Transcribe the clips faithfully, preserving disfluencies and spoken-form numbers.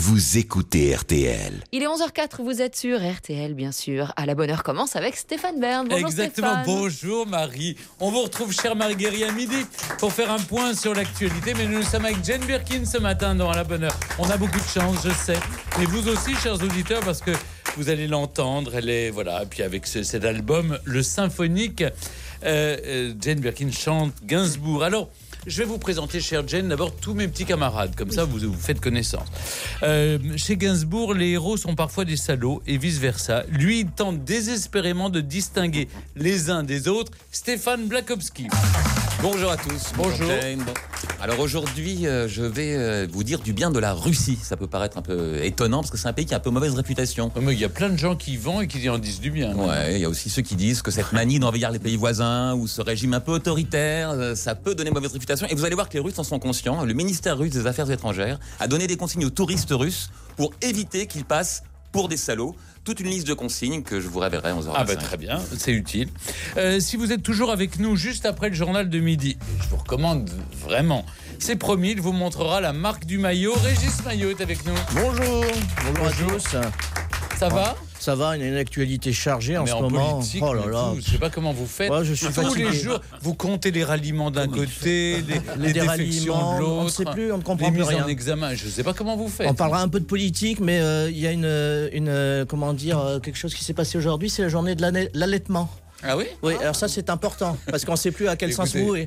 vous écoutez R T L. Il est onze heures quatre, vous êtes sur R T L, bien sûr. À la bonne heure commence avec Stéphane Bern. Bonjour Exactement, Stéphane. Bonjour Marie. On vous retrouve, chère Marie Guéry, à midi pour faire un point sur l'actualité. Mais nous sommes avec Jane Birkin ce matin dans À la bonne heure. On a beaucoup de chance, je sais. Et vous aussi, chers auditeurs, parce que vous allez l'entendre. Elle est, voilà, et puis avec ce, cet album, le symphonique, euh, euh, Jane Birkin chante Gainsbourg. Alors, je vais vous présenter, chère Jane, d'abord tous mes petits camarades. Comme ça, vous vous faites connaissance. Euh, chez Gainsbourg, les héros sont parfois des salauds et vice-versa. Lui, il tente désespérément de distinguer les uns des autres. Stéphane Blakowski. Bonjour à tous. Bonjour. Jane. Alors aujourd'hui, euh, je vais euh, vous dire du bien de la Russie. Ça peut paraître un peu étonnant parce que c'est un pays qui a un peu mauvaise réputation. Mais il y a plein de gens qui y vont et qui en disent du bien. Ouais, il y a aussi ceux qui disent que cette manie d'envahir les pays voisins ou ce régime un peu autoritaire, euh, ça peut donner mauvaise réputation. Et vous allez voir que les Russes en sont conscients. Le ministère russe des Affaires étrangères a donné des consignes aux touristes russes pour éviter qu'ils passent pour des salauds. Toute une liste de consignes que je vous révélerai à onze heures vingt-cinq. Ah bah très bien, c'est utile. Euh, si vous êtes toujours avec nous juste après le journal de midi, je vous recommande vraiment, c'est promis, il vous montrera la marque du maillot. Régis Maillot est avec nous. Bonjour, bonjour, Bonjour. à tous. Ça va? Ça va, une, une actualité chargée en Mais ce en moment. politique, Oh là là. tout, je sais pas comment vous faites. Ouais, je suis Tous fatigué. les jours, vous comptez les ralliements d'un côté, les, Les les défections ralliements, de l'autre. on ne sait plus, on ne comprend les plus mises rien. en examen, je sais pas comment vous faites. On parlera un peu de politique, mais il euh, y a une, une euh, comment dire, euh, quelque chose qui s'est passé aujourd'hui, c'est la journée de l'annai- l'allaitement. Ah oui? Oui, alors ça c'est important, parce qu'on ne sait plus à quel sens Écoutez. vouer.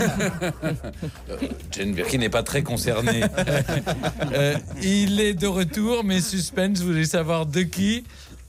Euh, Jane Birkin n'est pas très concernée. Euh, il est de retour, mais suspense, vous voulez savoir de qui?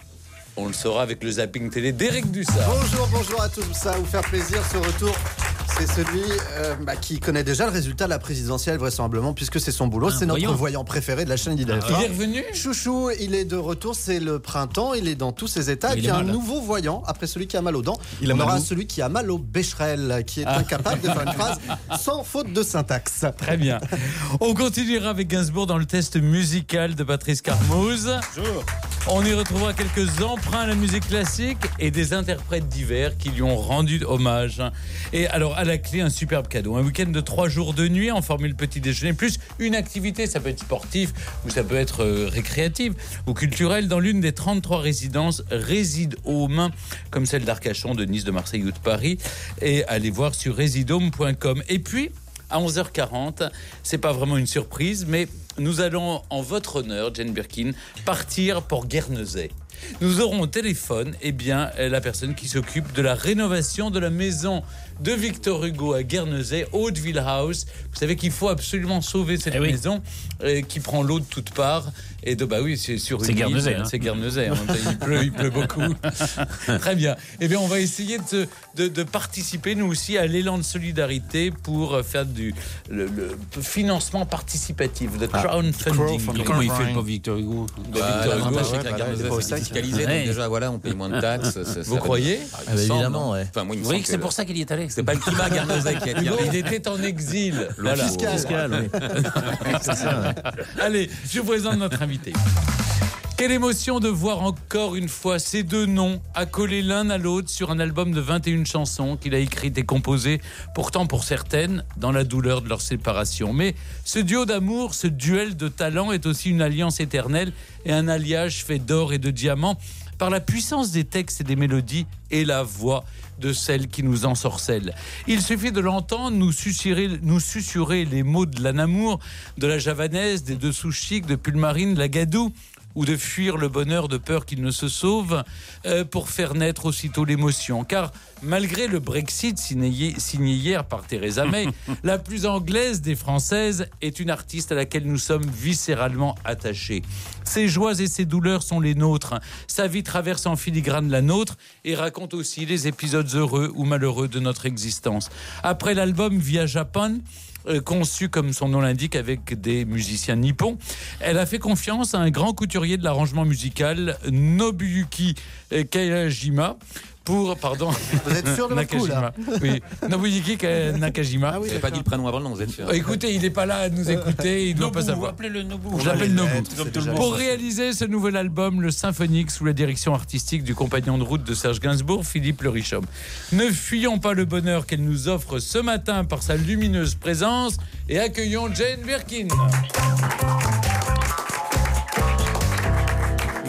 On le saura avec le zapping télé d'Éric Dussard. Bonjour, bonjour à tous. Ça va vous faire plaisir ce retour. C'est celui euh, bah, qui connaît déjà le résultat de la présidentielle, vraisemblablement, puisque c'est son boulot. Ah, c'est notre voyons. voyant préféré de la chaîne d'I D F. Il est revenu? Chouchou, il est de retour, c'est le printemps, il est dans tous ses états. Il Et puis est un mal. nouveau voyant, après celui qui a mal aux dents, Il a on mal aura où celui qui a mal au bécherel, qui est Ah. incapable de faire une phrase sans faute de syntaxe. Très bien. On continuera avec Gainsbourg dans le test musical de Patrice Carmouze. Bonjour. On y retrouvera quelques emprunts à la musique classique et des interprètes divers qui lui ont rendu hommage. Et alors, à la clé, un superbe cadeau. Un week-end de trois jours de nuit en formule petit déjeuner, plus une activité, ça peut être sportif ou ça peut être euh, récréative ou culturelle, dans l'une des trente-trois résidences Réside Home, comme celle d'Arcachon, de Nice, de Marseille ou de Paris. Et allez voir sur résidehome point com. Et puis, à onze heures quarante, c'est pas vraiment une surprise, mais nous allons, en votre honneur, Jane Birkin, partir pour Guernesey. Nous aurons au téléphone eh bien, la personne qui s'occupe de la rénovation de la maison de Victor Hugo à Guernesey, Hauteville House. Vous savez qu'il faut absolument sauver cette Eh oui. maison euh, qui prend l'eau de toutes parts. Et de, bah oui, c'est sur une C'est île, Guernesey, hein. C'est Guernesey. hein. Il pleut, il pleut beaucoup. Très bien. Eh bien, on va essayer de, de, de participer, nous aussi, à l'élan de solidarité pour faire du le, le financement participatif, de crowdfunding. Mais comment il fait le pauvre Victor Hugo? De Bah, Victor Hugo. l'avantage, c'est que la ouais, Guernesey, bah, ouais, c'est c'est fiscalisé, Ouais. donc déjà voilà, on paye moins de taxes. ça- ça Vous va- croyez? Ah, il Ah, me bah, semble, évidemment, non ouais. Enfin, moi, il me Vous voyez semble que c'est le- pour ça qu'il y est allé? C'est pas le climat Guernesey qui a tiré. Il était en exil. Voilà. fiscal. Fiscal, oui. C'est ça, ouais. Allez, je vous présente notre invité. Quelle émotion de voir encore une fois ces deux noms accolés l'un à l'autre sur un album de vingt et une chansons qu'il a écrites et composées, pourtant pour certaines, dans la douleur de leur séparation. Mais ce duo d'amour, ce duel de talent est aussi une alliance éternelle et un alliage fait d'or et de diamants par la puissance des textes et des mélodies et la voix de celle qui nous ensorcelle. Il suffit de l'entendre nous susurrer, nous susurrer les mots de la Namour, de la Javanaise, des Dessous Chic, de Pulmarine, la Gadou, ou de fuir le bonheur de peur qu'il ne se sauve, euh, pour faire naître aussitôt l'émotion. Car malgré le Brexit signé, signé hier par Theresa May, la plus anglaise des Françaises est une artiste à laquelle nous sommes viscéralement attachés. Ses joies et ses douleurs sont les nôtres. Sa vie traverse en filigrane la nôtre et raconte aussi les épisodes heureux ou malheureux de notre existence. Après l'album Via Japan, Euh, conçue comme son nom l'indique avec des musiciens nippons, elle a fait confiance à un grand couturier de l'arrangement musical, Nobuyuki euh, Kayajima, pour, pardon, Vous êtes sûr de votre coup, là? oui, Nobuyuki Ka- Nakajima. Ah oui, Vous n'avez pas dit le prénom avant le nom, vous êtes sûr? Euh, Écoutez, il n'est pas là à nous écouter, il ne doit pas savoir. Appelez-le Nobu. Je l'appelle Nobu. Comme tout le monde. Pour réaliser ce nouvel album, le symphonique, sous la direction artistique du compagnon de route de Serge Gainsbourg, Philippe Le Richaume. Ne fuyons pas le bonheur qu'elle nous offre ce matin par sa lumineuse présence et accueillons Jane Birkin.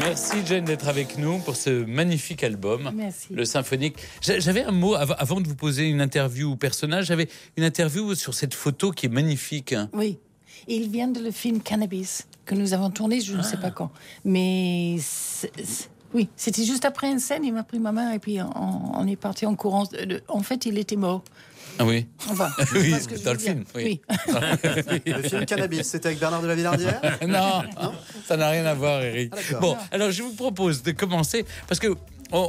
Merci Jane d'être avec nous pour ce magnifique album, Merci. le symphonique. J'a- J'avais un mot av- avant de vous poser une interview au personnage. J'avais une interview sur cette photo qui est magnifique. Oui. Il vient de le film Cannabis que nous avons tourné, je ne sais pas quand. Mais c'est- c'est- oui, c'était juste après une scène. Il m'a pris ma main et puis on, on est parti en courant. En fait, il était mort. Ah oui. Enfin, Oui, parce que je dans veux le dire. film. Oui. Oui. Le film Cannabis, c'était avec Bernard de la Villardière. non, ça n'a rien à voir, Eric. Ah, d'accord. Bon, alors je vous propose de commencer parce que oh,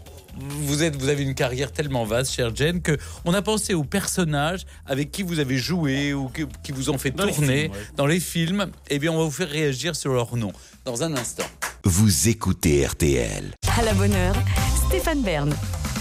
vous êtes, vous avez une carrière tellement vaste, chère Jane, que on a pensé aux personnages avec qui vous avez joué ou que- qui vous ont fait Dans les tourner films, ouais. dans les films. Eh bien, on va vous faire réagir sur leur nom dans un instant. Vous écoutez R T L. À la bonne heure, Stéphane Bern.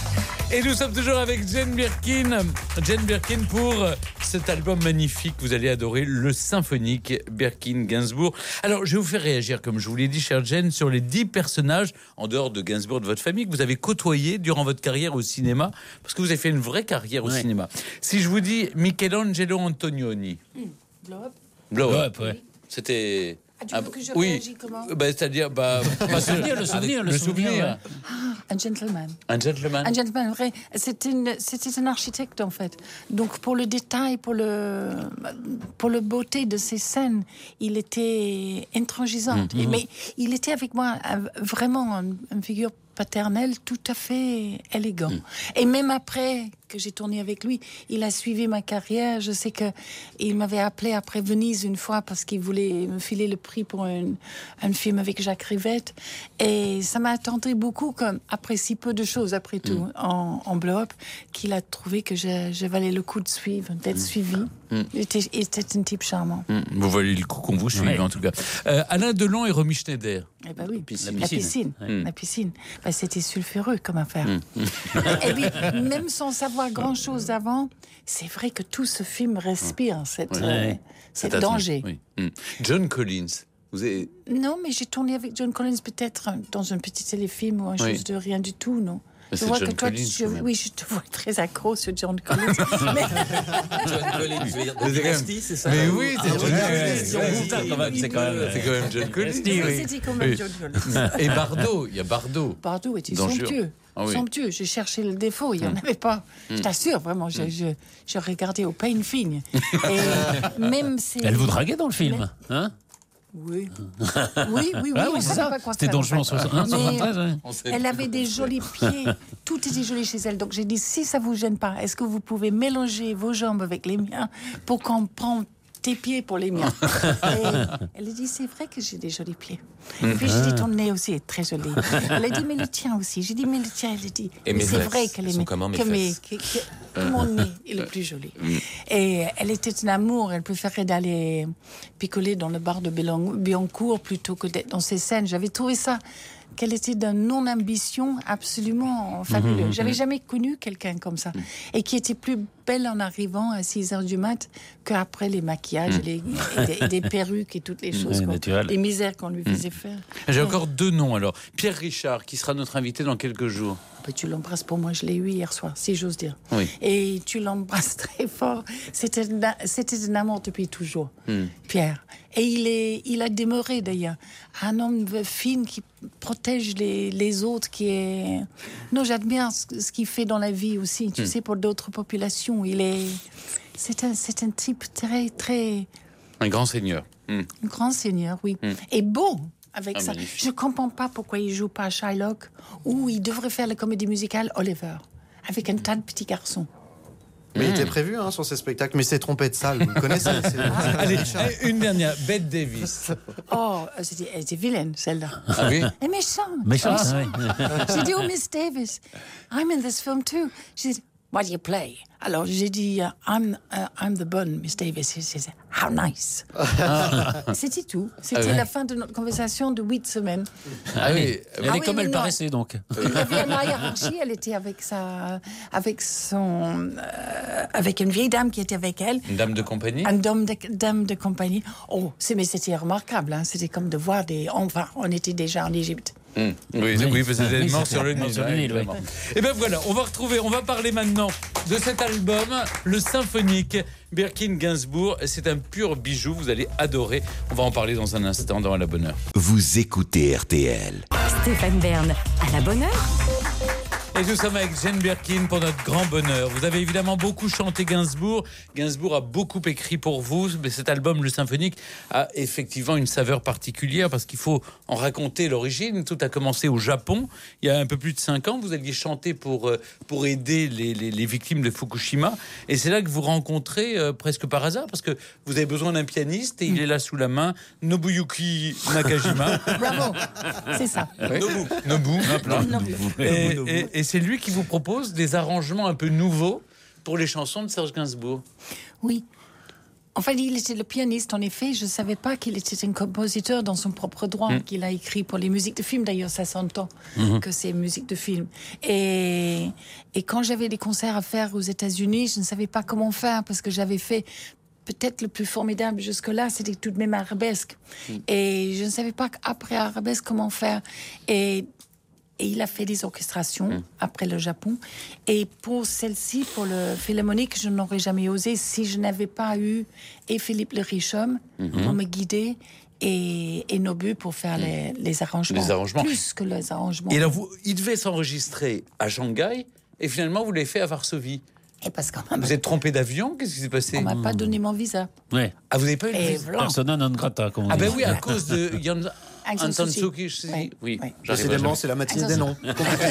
Et nous sommes toujours avec Jane Birkin. Jane Birkin pour cet album magnifique. Vous allez adorer le symphonique Birkin-Gainsbourg. Alors, je vais vous faire réagir, comme je vous l'ai dit, chère Jane, sur les dix personnages, en dehors de Gainsbourg, de votre famille, que vous avez côtoyés durant votre carrière au cinéma, parce que vous avez fait une vraie carrière au Ouais. cinéma. Si je vous dis Michelangelo Antonioni, Blow up. Blow Ouais, Up, ouais. c'était... Ah, tu veux que je oui, réagisse comment bah, c'est-à-dire... Bah, Le souvenir, le souvenir, avec le souvenir, Un gentleman. Un gentleman. Un gentleman, vrai. C'était, une- c'était un architecte, en fait. Donc, pour le détail, pour le, pour le beauté de ces scènes, il était intransigeant. Mmh. Mais il était avec moi un- vraiment une, une figure paternelle tout à fait élégant. Mmh. Et même après que j'ai tourné avec lui, il a suivi ma carrière. Je sais que il m'avait appelé après Venise une fois parce qu'il voulait me filer le prix pour un, un film avec Jacques Rivette. Et ça m'a attendri beaucoup, comme après si peu de choses, après tout, en, en blow-up, qu'il a trouvé que je, je valais le coup de suivre, d'être suivi. Il, était, il était un type charmant. Mmh, vous valez le coup qu'on vous suive, Ouais. en tout cas. Euh, Alain Delon et Romy Schneider. Eh ben oui, piscine. la piscine, Ouais. la piscine. Ben, c'était sulfureux comme affaire. Et puis, même sans savoir grand-chose avant, c'est vrai que tout ce film respire cette, Ouais. euh, Ouais. cet Cet danger. Oui. Mm. John Collins. Vous avez... Non, mais j'ai tourné avec John Collins peut-être dans un petit téléfilm ou un Oui. chose de rien du tout, non? Mais Je c'est vois John que toi, Collins, tu- quand même. oui, je te vois très accro sur John Collins. Mais John Collins, tu veux dire Mais de c'est quand même- Dynasty, c'est ça Mais oui, c'est Ah, John ouais, Collins. ouais, C'est ouais, bon, ouais, quand même, c'est quand même, c'est quand même John Collins. c'était comme Oui. John Collins. Et Bardot, il y a Bardot. Bardot était Dangereux. somptueux. Ah oui. Somptueux. J'ai cherché le défaut, il n'y en avait pas. Je t'assure, vraiment, je, je, je regardais au pain fine. Et même si... Elle vous draguait dans le film, hein? Oui. Oui, oui, oui. Ah on oui, c'est savait ça. pas quoi C'était faire, Don en Juan fait. soixante-treize, Mais- ouais. Elle avait des jolis pieds. Tout était joli chez elle. Donc j'ai dit, si ça vous gêne pas, est-ce que vous pouvez mélanger vos jambes avec les miens pour qu'on prenne tes pieds pour les miens? Et elle a dit, c'est vrai que j'ai des jolis pieds. Et puis j'ai dit, ton nez aussi est très joli. Elle a dit, mais le tien aussi. J'ai dit, mais le tien, elle a dit, Et mais mes c'est fesses, vrai que, les elles sont mes- comment, mes que, mes- fesses que- que- que mon nez est le plus joli. Et elle était un amour. Elle préférait d'aller picoler dans le bar de Bélan- Biancourt plutôt que d'être dans ces scènes. J'avais trouvé ça, qu'elle était d'une non-ambition absolument fabuleuse. J'avais jamais connu quelqu'un comme ça. Et qui était plus belle en arrivant à six heures du mat qu'après les maquillages et, les- et des, et des perruques et toutes les choses, Ouais, qu'on- naturel. les misères qu'on lui faisait faire. J'ai encore deux noms alors. Pierre Richard, qui sera notre invité dans quelques jours. Ben, tu l'embrasses pour moi, je l'ai eu hier soir, si j'ose dire. Oui. Et tu l'embrasses très fort. C'était un- c'était un amour depuis toujours, Pierre. Et il, est, il a demeuré d'ailleurs un homme fin qui protège les, les autres, qui est... Non, j'admire ce, ce qu'il fait dans la vie aussi, tu sais, pour d'autres populations. Il est... C'est un, c'est un type très, très... Un grand seigneur. Mm. Un grand seigneur, oui. Et beau avec Ah, ça. magnifique. Je ne comprends pas pourquoi il ne joue pas Shylock ou il devrait faire la comédie musicale Oliver avec un tas de petits garçons. Mais il était prévu hein, sur ces spectacles, mais il s'est trompé de salle. Vous le connaissez c'est- Allez, une dernière. Bette Davis. Oh, c'était, elle était vilaine, celle-là. Ah oui. Elle est méchante. Méchant, ouais. J'ai dit, oh, Miss Davis, I'm in this film too. She said, what do you play? Alors, j'ai dit, uh, I'm, uh, I'm the bonne, Miss Davis. She said, how nice. C'était tout. C'était Ah ouais. la fin de notre conversation de huit semaines. Ah oui. Elle Ah est oui, comme oui, elle non. paraissait, donc. Il y avait la hiérarchie, elle était avec sa, avec son, euh, avec une vieille dame qui était avec elle, Une dame de compagnie. une dame de, dame de compagnie. Oh, c'est, mais c'était remarquable, hein. C'était comme de voir des, enfin, on était déjà en Égypte. Mmh. Oui, oui, oui, parce que vous êtes mort sur le Nil. Sur le Nil, oui. Et bien voilà, on va retrouver, on va parler maintenant de cet album, le symphonique Birkin Gainsbourg. C'est un pur bijou, vous allez adorer. On va en parler dans un instant dans À la bonne heure. Vous écoutez R T L. Stéphane Bern, à la bonne heure. Et nous sommes avec Jane Birkin pour notre grand bonheur. Vous avez évidemment beaucoup chanté Gainsbourg. Gainsbourg a beaucoup écrit pour vous. Mais cet album, le symphonique, a effectivement une saveur particulière parce qu'il faut en raconter l'origine. Tout a commencé au Japon. Il y a un peu plus de cinq ans, vous alliez chanter pour, pour aider les, les, les victimes de Fukushima. Et c'est là que vous rencontrez euh, presque par hasard parce que vous avez besoin d'un pianiste et il est là sous la main, Nobuyuki Nakajima. Bravo, c'est ça. Oui. Nobu. Nobu. Nobu. Et, et, et c'est lui qui vous propose des arrangements un peu nouveaux pour les chansons de Serge Gainsbourg. Oui. En fait, il était le pianiste, en effet. Je ne savais pas qu'il était un compositeur dans son propre droit, mmh. qu'il a écrit pour les musiques de films. D'ailleurs, ça s'entend mmh. que c'est musique de film. Et, et quand j'avais des concerts à faire aux États-Unis, je ne savais pas comment faire parce que j'avais fait peut-être le plus formidable jusque-là, c'était tout de même Arabesque. Mmh. Et je ne savais pas qu'après Arabesque, comment faire. Et Et il a fait des orchestrations mmh. après le Japon. Et pour celle-ci, pour le Philharmonique, je n'aurais jamais osé si je n'avais pas eu et Philippe le Richomme mmh. pour me guider et, et Nobu pour faire mmh. les, les arrangements. Les arrangements. Plus que les arrangements. Et alors, vous, il devait s'enregistrer à Shanghai et finalement, vous l'avez fait à Varsovie. Et parce qu'on vous êtes trompé d'avion? Qu'est-ce qui s'est passé? On m'a mmh. pas donné mon visa. Ouais. Ah, vous n'avez pas eu et le visa? Persona non grata, comme on Ah dit. ben oui, à cause de Yan... Antansuki, oui. oui. oui. Décidément, c'est la matinée des noms.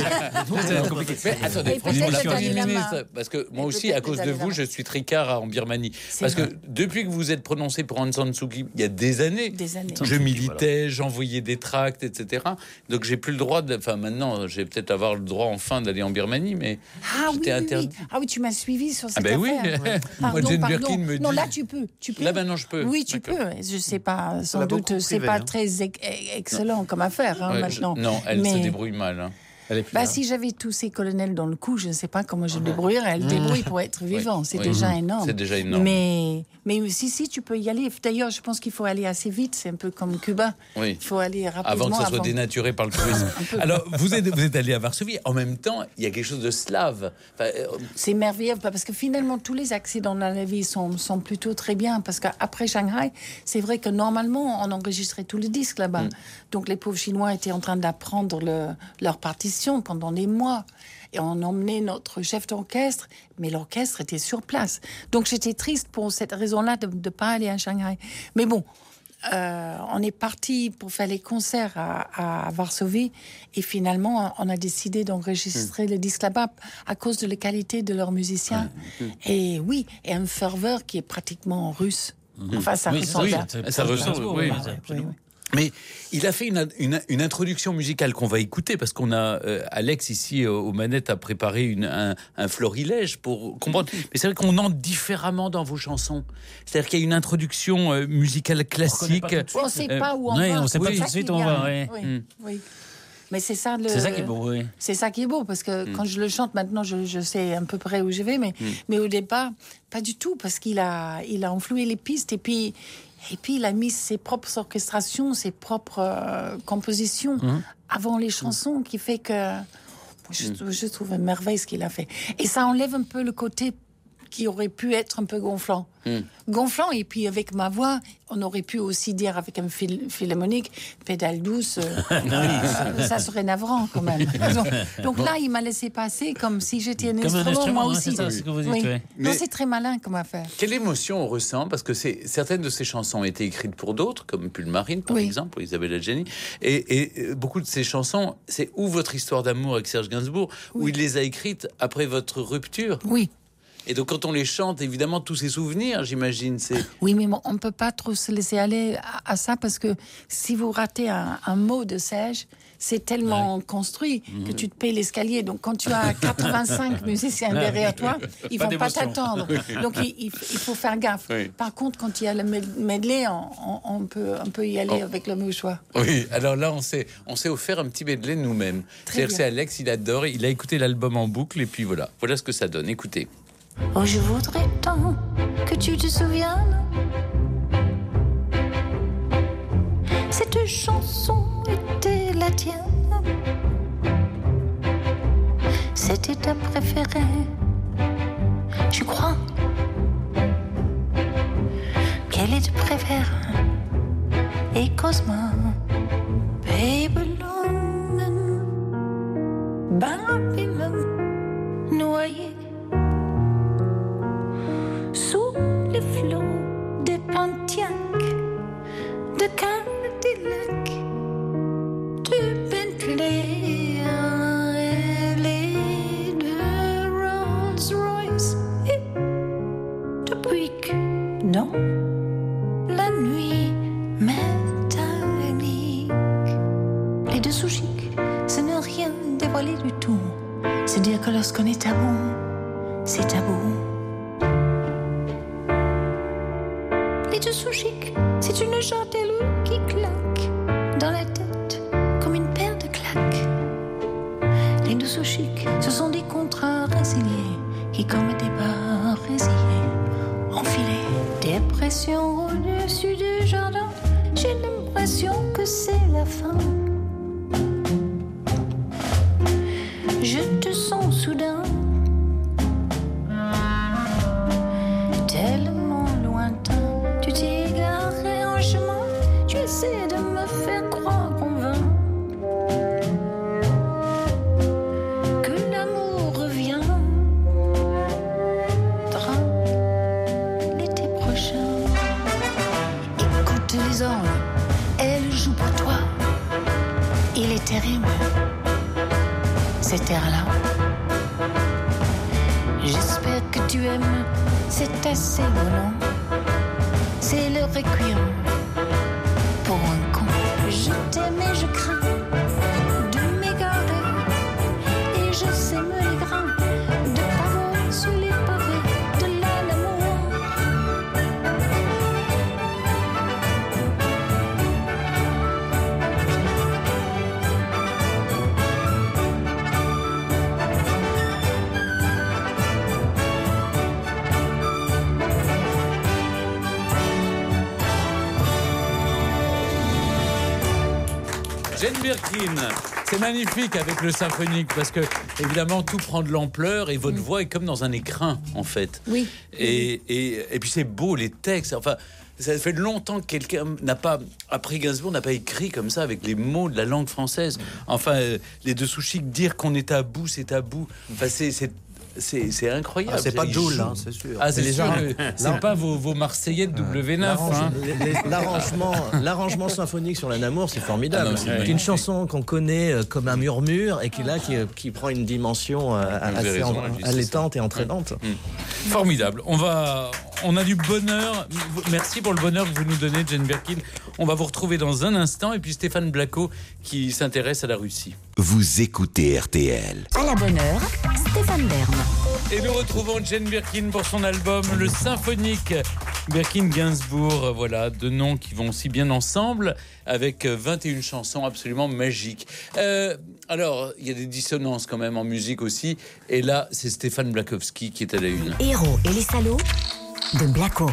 C'est compliqué. Mais attendez, et franchement, la peut-être Premier la ministre, main. parce que moi Et aussi, à cause de vous, je suis tricard en Birmanie. C'est Parce vrai. que depuis que vous êtes prononcé pour Aung San Suu Kyi, il y a des années, Des années. je militais, j'envoyais des tracts, et cetera. Donc j'ai plus le droit de. Enfin, maintenant, j'ai peut-être avoir le droit enfin d'aller en Birmanie, mais Ah oui, j'étais oui, interdit. oui. Ah oui, tu m'as suivi sur cette Ah ben oui. affaire. Moi, Pardon, Jane pardon. Birkin me dit. Non, là tu peux. Tu peux. Là maintenant, je peux. Oui, tu D'accord. peux. Je sais pas, sans l'a doute, beaucoup c'est privé, pas hein. très ex- excellent comme affaire hein, Ouais, maintenant. je- Non, elle Mais- se débrouille mal. Hein. Elle est plus Bah, là. si j'avais tous ces colonels dans le coup, je ne sais pas comment je me débrouillerais. Elle débrouille pour être vivant, c'est oui. déjà Mhm. énorme. C'est déjà énorme. Mais, mais si, si, tu peux y aller. D'ailleurs, je pense qu'il faut aller assez vite. C'est un peu comme Cuba. Oui. Il faut aller rapidement. Avant que ça soit avant. dénaturé par le tourisme. Alors, vous êtes, vous êtes allé à Varsovie. En même temps, il y a quelque chose de slave. Enfin, euh, C'est merveilleux parce que finalement, tous les accidents dans la vie sont, sont plutôt très bien. Parce qu'après Shanghai, c'est vrai que normalement, on enregistrait tous les disques là-bas. Mm. Donc les pauvres Chinois étaient en train d'apprendre le, leur partition pendant des mois. Et on emmenait notre chef d'orchestre, mais l'orchestre était sur place. Donc j'étais triste pour cette raison-là de ne pas aller à Shanghai. Mais bon, euh, on est parti pour faire les concerts à, à Varsovie et finalement on a décidé d'enregistrer le disque là-bas à cause de la qualité de leurs musiciens. Et oui, et un ferveur qui est pratiquement russe. Enfin, ça Oui, ressemble oui, à... c'est- Ça ressemble, Gainsbourg, oui. oui, absolument. Oui, oui. Mais il a fait une, une, une introduction musicale qu'on va écouter parce qu'on a euh, Alex ici euh, aux manettes a préparé une, un, un florilège pour comprendre. Mais c'est vrai qu'on entre différemment dans vos chansons. C'est-à-dire qu'il y a une introduction euh, musicale classique. pas tout de suite. On ne sait Euh, pas où on oui, va. on sait pas C'est tout ça de suite qui où est on bien. va, oui. Oui, Mm. oui. Mais c'est ça le. C'est ça qui est beau, oui. C'est ça qui est beau parce que quand je le chante maintenant, je, je sais à peu près où je vais, mais mais au départ, pas du tout parce qu'il a il a enfloué les pistes et puis et puis il a mis ses propres orchestrations, ses propres euh, compositions avant les chansons, qui fait que je, je trouve une merveille ce qu'il a fait. Et ça enlève un peu le côté qui aurait pu être un peu gonflant. Mm. Gonflant, et puis avec ma voix, on aurait pu aussi dire avec un phil- philharmonique, pédale douce, euh, ça, ça serait navrant quand même. Donc, donc là, il m'a laissé passer comme si j'étais un Comme un instrument, instrument, moi hein, aussi. c'est ça, ce que vous dites, Oui. oui. Non, Mais- c'est très malin comme affaire. Quelle émotion on ressent? Parce que c'est, certaines de ces chansons ont été écrites pour d'autres, comme Pulmarine par Oui. exemple, pour Isabelle Adjani. Et, et euh, beaucoup de ces chansons, c'est ou votre histoire d'amour avec Serge Gainsbourg, ou il les a écrites après votre rupture. Oui. Et donc quand on les chante, évidemment, tous ces souvenirs, j'imagine, c'est... Oui, mais bon, on ne peut pas trop se laisser aller à, à ça parce que si vous ratez un, un mot de Serge, c'est tellement construit que tu te payes l'escalier. Donc, quand tu as quatre-vingt-cinq musiciens derrière toi, ils Pas vont pas d'émotion. t'attendre. Donc, il, il- il faut faire gaffe. Oui. Par contre, quand il y a le med- medley, on, on- on peut, on peut y aller Oh. avec le mouchoir. Oui, alors là, on s'est, on s'est offert un petit medley nous-mêmes. Très C'est-à-dire que bien. c'est Alex, il adore, il a écouté l'album en boucle, et puis voilà. Voilà ce que ça donne. Écoutez. Oh, je voudrais tant que tu te souviennes. Cette chanson était la tienne. C'était ta préférée, je crois. Qu'elle est de préfère et Cosma. Babylon, Babylon, noyé sous les flots de Pontiac, de Cadillac, de Bentley et de Rolls-Royce et de Buick. Non, la nuit métallique. Les deux sous chics, ce n'est rien dévoilé du tout. C'est dire que lorsqu'on est tabou, c'est tabou. Les deux sous chics, c'est une jartelle qui claque dans la tête comme une paire de claques. Les deux sous chics, ce sont des contrats résiliés qui, comme des barres résiliées, enfilés. Dépression au-dessus du jardin, j'ai l'impression que c'est la fin. Je te sens soudain, tellement lointain. Tu t'es égaré en chemin, tu essaies de me faire croire en vain que l'amour revient l'été prochain. Écoute les anges, elle joue pour toi. Il est terrible, cet air-là. J'espère que tu aimes, c'est assez volant. C'est le requiem pour un con. Je t'aime et je crains de m'égarer. Et je sème les grains de pavot sur les pavés de l'amour. Jane Birkin, c'est magnifique avec le symphonique parce que évidemment tout prend de l'ampleur et votre mmh. voix est comme dans un écrin en fait. Oui. Et, et, et puis c'est beau les textes. Enfin, ça fait longtemps que quelqu'un n'a pas, après Gainsbourg, n'a pas écrit comme ça avec les mots de la langue française. Enfin, euh, les deux sous chics, dire qu'on est à bout, c'est à bout. Enfin, c'est, c'est C'est, c'est incroyable. Ah, c'est pas Joule, hein, c'est sûr. Ah, c'est, c'est sûr. les C'est non. pas vos, vos Marseillais de W neuf. Hein. L'arrangement, l'arrangement symphonique sur la Namur, c'est formidable. Ah non, c'est c'est une chanson qu'on connaît comme un murmure et qui là, qui, qui prend une dimension euh, assez raison, en, allaitante et entraînante. Mmh. Mmh. Formidable. On va, on a du bonheur. Merci pour le bonheur que vous nous donnez, Jane Birkin. On va vous retrouver dans un instant. Et puis Stéphane Blacot qui s'intéresse à la Russie. Vous écoutez R T L. À la bonne heure, Stéphane Bern. Et nous retrouvons Jane Birkin pour son album Le Symphonique. Birkin Gainsbourg, voilà, deux noms qui vont si bien ensemble, avec vingt et une chansons absolument magiques. Euh, alors, il y a des dissonances quand même en musique aussi. Et là, c'est Stéphane Blakowski qui est à la une. Héros et les salauds de Blacko.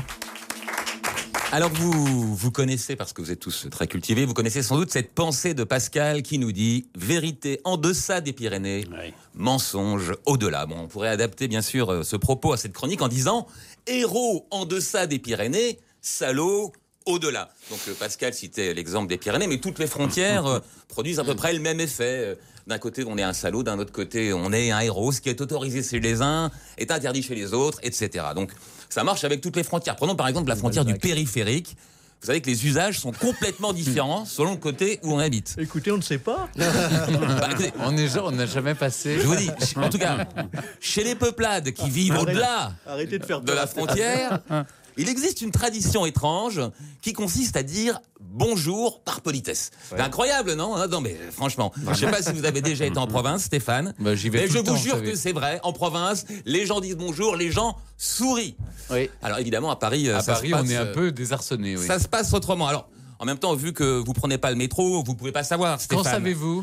Alors vous, vous connaissez, parce que vous êtes tous très cultivés, vous connaissez sans doute cette pensée de Pascal qui nous dit « Vérité en deçà des Pyrénées, oui. Mensonge au-delà ». Bon, on pourrait adapter bien sûr ce propos à cette chronique en disant « Héros en deçà des Pyrénées, salaud au-delà ». Donc Pascal citait l'exemple des Pyrénées, mais toutes les frontières euh, produisent à peu près le même effet. D'un côté, on est un salaud, d'un autre côté, on est un héros. Ce qui est autorisé chez les uns est interdit chez les autres, et cetera. Donc, ça marche avec toutes les frontières. Prenons par exemple la frontière du périphérique. Vous savez que les usages sont complètement différents selon le côté où on habite. Écoutez, on ne sait pas. bah, écoutez, on est, on n'a jamais passé. Je vous dis, en tout cas, chez les peuplades qui vivent Arrêtez, au-delà arrêtez de, faire de la frontière, il existe une tradition étrange qui consiste à dire bonjour par politesse. Ouais. C'est incroyable, non ? Non, mais franchement, je ne sais pas si vous avez déjà été en province, Stéphane. Bah, j'y vais mais tout je le vous temps, jure que c'est vrai. En province, les gens disent bonjour, les gens sourient. Oui. Alors évidemment, à Paris, à ça Paris, se passe, on est un peu désarçonné. Oui. Ça se passe autrement. Alors, En même temps, vu que vous prenez pas le métro, vous pouvez pas savoir, Stéphane. Quand savez-vous?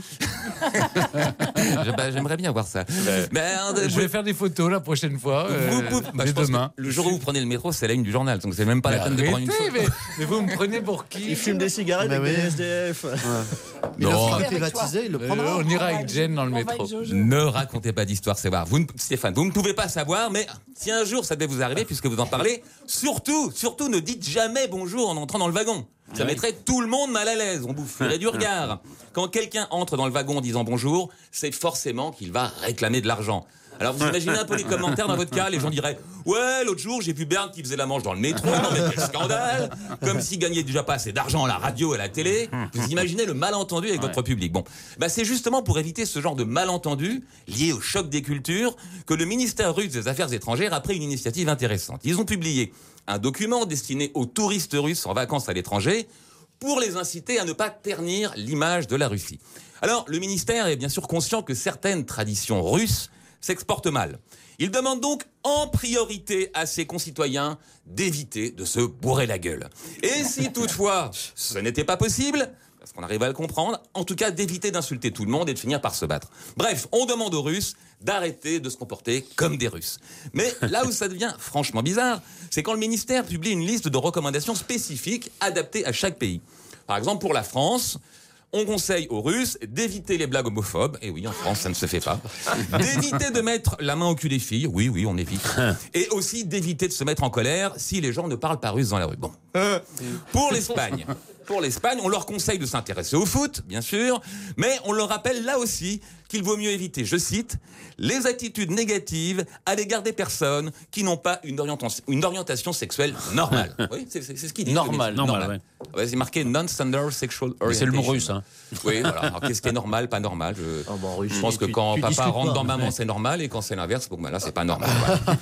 Je- bah, J'aimerais bien voir ça. Mais, euh, Je vais faire des photos la prochaine fois. euh, vous pouvez- bah, dès je pense demain. que le jour où vous prenez le métro, c'est la une du journal, donc c'est même pas Mais la peine de prendre une arrêtez, photo. mais, mais vous me prenez pour qui? Il fume des cigarettes Mais avec oui. des S D F. Il a Non. fini Avec toi. privatisé, il le Euh, prendra. on ira avec Jen dans le On va métro. avec Jojo. Ne racontez pas d'histoire, c'est voir. Vous, ne- Stéphane, vous ne pouvez pas savoir, mais si un jour ça devait vous arriver, puisque vous en parlez, surtout, surtout ne dites jamais bonjour en entrant dans le wagon. Ça mettrait tout le monde mal à l'aise, on boufferait du regard. Quand quelqu'un entre dans le wagon en disant bonjour, c'est forcément qu'il va réclamer de l'argent. Alors vous imaginez un peu les commentaires dans votre cas, les gens diraient « Ouais, l'autre jour j'ai vu Berne qui faisait la manche dans le métro, non mais quel scandale !» Comme s'il gagnait déjà pas assez d'argent à la radio et à la télé. Vous imaginez le malentendu avec votre public. Bon, bah c'est justement pour éviter ce genre de malentendu lié au choc des cultures que le ministère russe des Affaires étrangères a pris une initiative intéressante. Ils ont publié un document destiné aux touristes russes en vacances à l'étranger pour les inciter à ne pas ternir l'image de la Russie. Alors, le ministère est bien sûr conscient que certaines traditions russes s'exportent mal. Il demande donc en priorité à ses concitoyens d'éviter de se bourrer la gueule. Et si toutefois ce n'était pas possible, parce qu'on arrive à le comprendre, en tout cas d'éviter d'insulter tout le monde et de finir par se battre. Bref, on demande aux Russes d'arrêter de se comporter comme des Russes. Mais là où ça devient franchement bizarre, c'est quand le ministère publie une liste de recommandations spécifiques adaptées à chaque pays. Par exemple, pour la France, on conseille aux Russes d'éviter les blagues homophobes. Et oui, en France, ça ne se fait pas. D'éviter de mettre la main au cul des filles. Oui, oui, on évite. Et aussi d'éviter de se mettre en colère si les gens ne parlent pas russe dans la rue. Bon. Pour l'Espagne. Pour l'Espagne, on leur conseille de s'intéresser au foot, bien sûr, mais on leur rappelle là aussi qu'il vaut mieux éviter, je cite, les attitudes négatives à l'égard des personnes qui n'ont pas une orientation, une orientation sexuelle normale. Oui, c'est c'est- c'est ce qu'il dit. Normal, le normal, normal. Ouais, c'est marqué non-standard sexual orientation. Mais c'est le mot russe, hein. Oui, voilà. Alors, qu'est-ce qui est normal, pas normal je, Oh, bon, en Russie, je pense que tu- quand tu papa discutes rentre pas, dans mais- maman, c'est normal, et quand c'est l'inverse, bon, ben là, c'est pas normal. Voilà.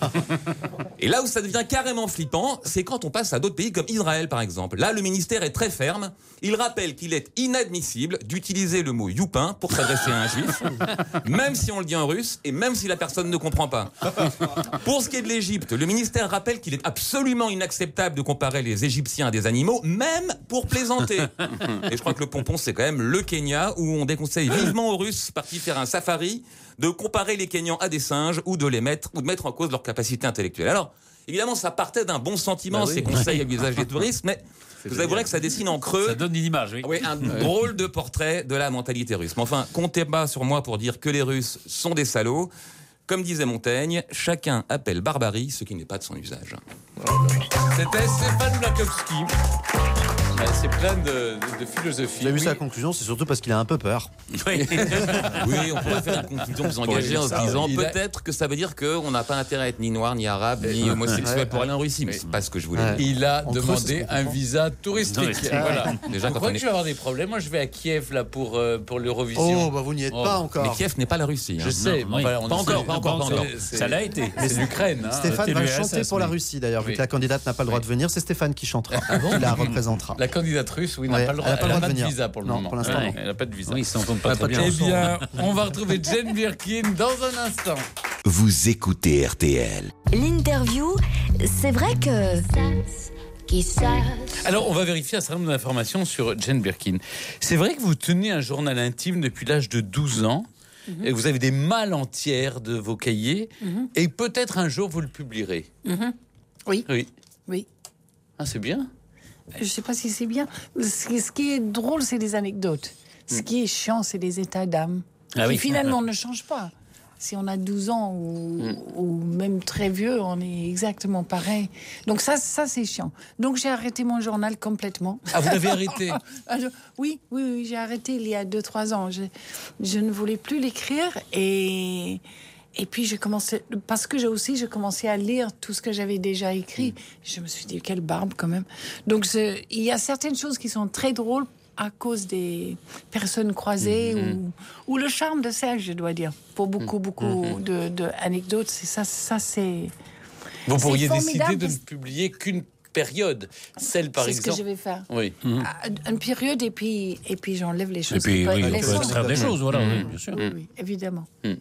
Et là où ça devient carrément flippant, c'est quand on passe à d'autres pays comme Israël, par exemple. Là, le ministère est très ferme. Il rappelle qu'il est inadmissible d'utiliser le mot youpin pour s'adresser à un juif, même si on le dit en russe et même si la personne ne comprend pas. Pour ce qui est de l'Égypte, le ministère rappelle qu'il est absolument inacceptable de comparer les Égyptiens à des animaux, même pour plaisanter. Et je crois que le pompon, c'est quand même le Kenya, où on déconseille vivement aux Russes partis faire un safari de comparer les Kenyans à des singes ou de les mettre ou de mettre en cause leur capacité intellectuelle. Alors, évidemment, ça partait d'un bon sentiment, Bah oui. ces conseils à l'usage des touristes, mais vous avouerez que ça dessine en creux. Ça donne une image, oui. Oui, un drôle de portrait de la mentalité russe. Mais enfin, comptez pas sur moi pour dire que les Russes sont des salauds. Comme disait Montaigne, chacun appelle barbarie ce qui n'est pas de son usage. C'était Stéphane Blakowski. Ouais, c'est plein de, de philosophie. J'ai vu Oui. sa conclusion, c'est surtout parce qu'il a un peu peur. Oui, on pourrait faire une conclusion plus engagée en se ça, disant il a- peut-être que ça veut dire qu'on n'a pas intérêt à être ni noir, ni arabe, ni homosexuel Ouais. pour aller en Russie. Mais c'est pas ce que je voulais Ouais. dire. Il a Entre eux, demandé c'est ce qu'on un comprend. visa touristique. Touristique. Voilà. Déjà, Vous quand croyez on que est- je vais avoir des problèmes? Moi, je vais à Kiev là pour, euh, pour l'Eurovision. Oh, bah vous n'y êtes Oh. pas Mais encore. Kiev n'est pas la Russie. hein. Je sais, Non, mais oui. enfin, on Pas ne encore, sait- pas encore, pas encore. c'est- Ça l'a été. C'est l'Ukraine. Hein. Stéphane C'était va l'U R S S, chanter pour la oui. Russie d'ailleurs, vu Oui. que la candidate n'a pas le droit de venir, c'est Stéphane qui chantera, qui la représentera. La candidate russe, oui, n'a Ouais, pas le droit, elle a pas le elle droit n'a de pas de venir. visa pour le Non, moment. pour l'instant, Ouais, non. Elle n'a pas de visa. Oui, ils s'entendent pas Ah, très pas de bien. Eh chanson. bien, on va retrouver Jane Birkin dans un instant. Vous écoutez R T L. L'interview, c'est vrai que... Alors, on va vérifier un certain nombre d'informations sur Jane Birkin. C'est vrai que vous tenez un journal intime depuis l'âge de douze ans. Et vous avez des malles entières de vos cahiers. Et peut-être un jour, vous le publierez. Oui, Oui. oui. Ah, c'est bien. Je ne sais pas si c'est bien. Ce qui, ce qui est drôle, c'est les anecdotes. Ce qui est chiant, c'est les états d'âme. Ah qui oui. finalement ne changent pas. Si on a douze ans ou, ou même très vieux, on est exactement pareil. Donc ça, ça c'est chiant. Donc j'ai arrêté mon journal complètement. Ah, vous l'avez arrêté? Ah, je- oui, oui, oui, j'ai arrêté il y a deux trois ans. Je, je ne voulais plus l'écrire et... Et puis, j'ai commencé, parce que j'ai aussi, j'ai commencé à lire tout ce que j'avais déjà écrit. Je me suis dit, quelle barbe quand même. Donc, je- il y a certaines choses qui sont très drôles à cause des personnes croisées ou, ou le charme de Serge, je dois dire. Pour beaucoup, beaucoup de, de anecdotes, c'est ça, ça c'est. Vous C'est pourriez formidable décider de parce- ne publier qu'une période. Celle, par C'est ce que exemple. je vais faire. Oui. Ah, Une période et puis, et puis j'enlève les Et choses. puis, qui peuvent oui, être on peut blessantes. extraire des choses, voilà, oui, bien sûr. Oui, évidemment.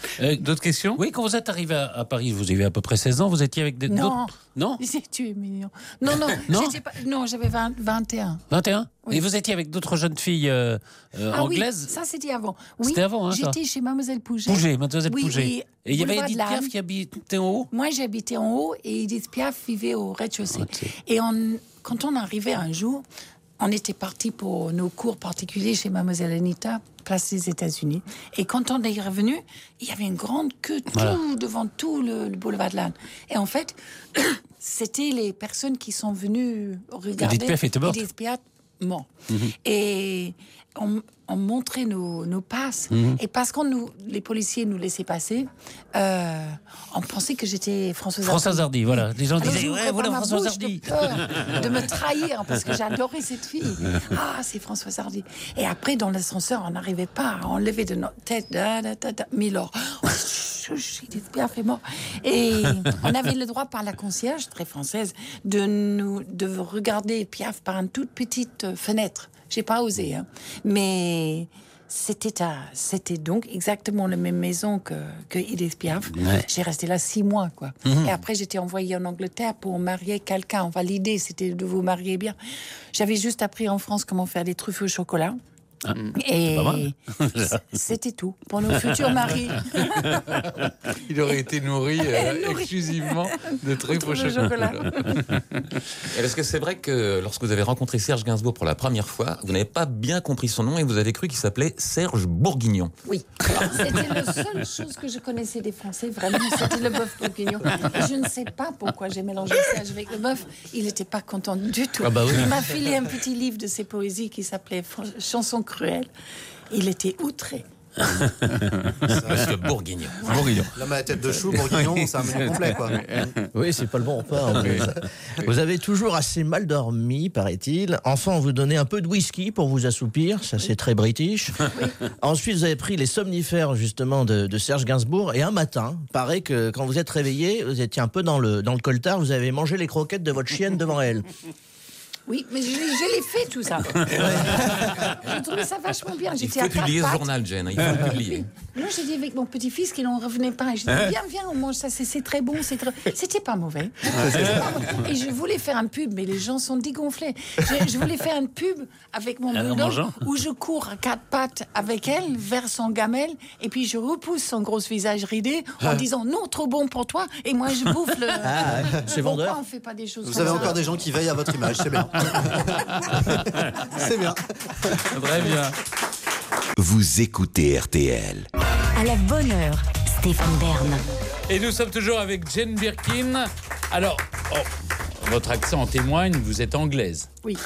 Euh, D'autres questions? Oui, quand vous êtes arrivé à, à Paris, vous avez à peu près seize ans, vous étiez avec des... Non. d'autres- Non Tu es mignon. Non, non, Non j'étais pas- non, j'avais vingt, vingt et un. vingt et un Oui. Et vous étiez avec d'autres jeunes filles euh, euh, Ah oui, anglaises ça c'était avant. Oui, C'était avant, hein, ça. j'étais chez Mademoiselle Pouget. Pouget, Mademoiselle Oui, Pouget. oui, Et il y avait boulevard Edith de l'Arme. Piaf qui habitait en haut. Moi, j'habitais en haut et Edith Piaf vivait au rez-de-chaussée. Ok. Et on- quand on arrivait un jour, on était parti pour nos cours particuliers chez Mademoiselle Anita, place des États-Unis. Et quand on est revenu, il y avait une grande queue tout Voilà. devant tout le, le boulevard de l'Arme. Et en fait, c'était les personnes qui sont venues regarder. Edith Piaf était morte. Edith Piaf mort. Mhm. Et on, on montrait nos, nos passes. Mhm. Et parce que nous, les policiers nous laissaient passer, euh, on pensait que j'étais Françoise Hardy. Françoise Hardy, voilà. Les gens Alors, disaient, j'ouvrais ouais, pas voilà ma Françoise bouche Hardy. de peur de me trahir parce que j'adorais cette fille. Ah, c'est Françoise Hardy. Et après, dans l'ascenseur, on n'arrivait pas à enlever de notre tête. Da, da, da, da, Milord. Oh, Edith Piaf est mort. Et on avait le droit par la concierge, très française, de nous de regarder Piaf par une toute petite fenêtre. J'ai pas osé, hein. Mais c'était à, c'était donc exactement la même maison que, que Edith Piaf. Ouais. J'ai resté là six mois, quoi. Mhm. Et après, j'étais envoyée en Angleterre pour marier quelqu'un. Enfin, l'idée, c'était de vous marier bien. J'avais juste appris en France comment faire des truffes au chocolat. Ah, Et pas mal. c'était tout pour nos futurs maris. Il aurait été nourri euh, Nourri. exclusivement de trucs au Truffes au chocolat. Et Est-ce que c'est vrai que lorsque vous avez rencontré Serge Gainsbourg pour la première fois, vous n'avez pas bien compris son nom et vous avez cru qu'il s'appelait Serge Bourguignon? Oui, c'était la seule chose que je connaissais des Français, vraiment, c'était le bœuf bourguignon. Et je ne sais pas pourquoi j'ai mélangé Serge avec le bœuf. Il n'était pas content du tout. Ah bah oui. Il m'a filé un petit livre de ses poésies qui s'appelait Fr- Chansons cruelles. Il était outré. Monsieur Bourguignon. Bourguignon. L'homme à la tête de chou, bourguignon, c'est un menu complet, quoi. Oui, c'est pas le bon repas. en plus. Vous avez toujours assez mal dormi, paraît-il. Enfin, on vous donnait un peu de whisky pour vous assoupir. Ça, c'est très british. Ensuite, vous avez pris les somnifères, justement, de, de Serge Gainsbourg. Et un matin, paraît que quand vous êtes réveillé, vous étiez un peu dans le, dans le coltard, vous avez mangé les croquettes de votre chienne devant elle. Oui, mais je, je l'ai fait tout ça. J'ai trouvé ça vachement bien. Il J'étais faut à quatre publier ce pattes. journal, Jen. Il faut le publier. Non, j'ai dit avec mon petit-fils qu'il n'en revenait pas. Et je dis, viens, viens, on mange ça, c'est c'est très bon. c'est très... C'était pas mauvais. C'était pas mauvais. Et je voulais faire un pub, mais les gens sont dégonflés. Je, je voulais faire une pub avec mon Ah, en bulldog mangeant. où je cours à quatre pattes avec elle vers son gamelle et puis je repousse son gros visage ridé en disant non, trop bon pour toi. Et moi, je bouffe le... Ah, c'est vendeur. Pourquoi on fait pas des choses Vous comme avez ça encore des gens qui veillent à votre image, c'est bien. C'est bien. Très bien. Vous écoutez R T L. À la bonne heure, Stéphane Bern. Et nous sommes toujours avec Jane Birkin. Alors, oh, votre accent en témoigne, vous êtes anglaise. Oui.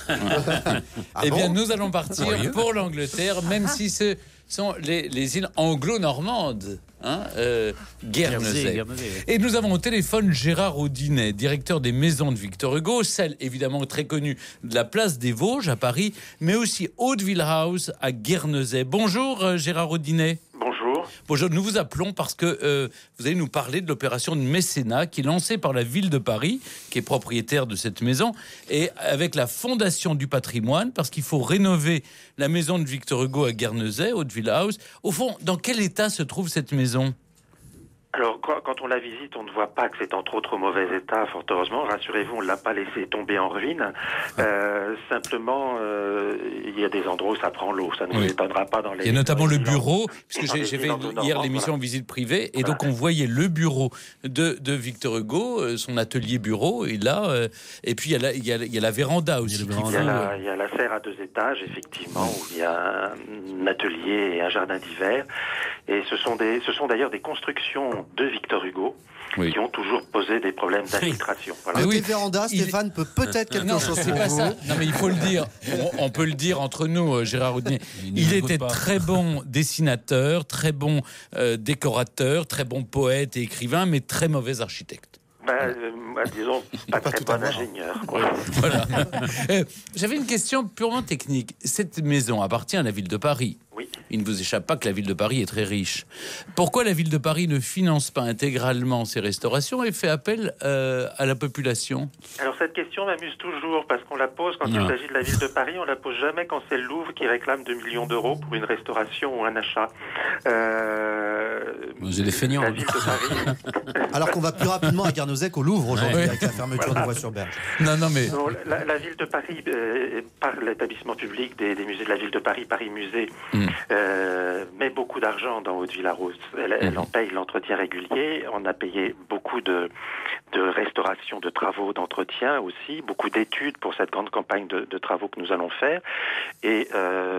eh bien, bon nous allons partir pour l'Angleterre, même si ce sont les, les îles anglo-normandes. Hein, euh, Guernesey. Guernesey, oui. Et nous avons au téléphone Gérard Audinet, directeur des maisons de Victor Hugo, celle évidemment très connue de la place des Vosges à Paris, mais aussi Hauteville House à Guernesey. Bonjour euh, Gérard Audinet. Bonjour. Bonjour, nous vous appelons parce que euh, vous allez nous parler de l'opération de mécénat qui est lancée par la ville de Paris, qui est propriétaire de cette maison, et avec la Fondation du patrimoine, parce qu'il faut rénover la maison de Victor Hugo à Guernesey, Hauteville House. Au fond, dans quel état se trouve cette maison ? Alors, quand, quand on la visite, on ne voit pas que c'est en trop trop mauvais état, fort heureusement. Rassurez-vous, on ne l'a pas laissé tomber en ruine. Euh, simplement, euh, il y a des endroits où ça prend l'eau. Ça ne vous Oui. étonnera pas dans les... Il y a notamment dans les le îles- bureau, puisque dans j'ai les j'ai îles fait anglo-normandes, hier l'émission voilà. en visite privée, et Voilà. donc on voyait le bureau de, de Victor Hugo, euh, son atelier bureau, et là, euh, et puis il y, a la, il, y a, il y a la véranda aussi. le qui véranda. Il y, a fait, la, euh, il y a la serre à deux étages, effectivement, où il y a un atelier et un jardin d'hiver. Et ce sont, des, ce sont d'ailleurs des constructions de Victor Hugo Oui. qui ont toujours posé des problèmes d'infiltration. Voilà. Mais Côté oui, véranda, il- Stéphane peut peut-être quelque Non, chose c'est pour pas vous. ça. Non, mais il faut le dire. On, on peut le dire entre nous, euh, Gérard Audinet. Il ne Il l'écoute était pas. très bon dessinateur, très bon euh, décorateur, très bon poète et écrivain, mais très mauvais architecte. Ben, euh, moi, disons, pas, Pas très tout à bon voir. ingénieur. quoi. Voilà. Euh, J'avais une question purement technique. Cette maison appartient à la ville de Paris. Oui. Il ne vous échappe pas que la ville de Paris est très riche. Pourquoi la ville de Paris ne finance pas intégralement ces restaurations et fait appel euh, à la population ? Alors cette question m'amuse toujours parce qu'on la pose quand Non. il s'agit de la ville de Paris, on la pose jamais quand c'est le Louvre qui réclame deux millions d'euros pour une restauration ou un achat. Euh, Vous êtes des feignants. La ville de Paris. Alors qu'on va plus rapidement à Guernesey qu'au Louvre aujourd'hui Ouais. avec la fermeture Voilà. de voies sur berge. Non, non, mais. Non, la, la ville de Paris, euh, par l'établissement public des, des musées de la ville de Paris, Paris Musée, Mm. euh, met beaucoup d'argent dans Haute-Villarose. Elle, elle Mm. en paye l'entretien régulier. On a payé beaucoup de, de restauration, de travaux, d'entretien aussi, beaucoup d'études pour cette grande campagne de, de travaux que nous allons faire. Et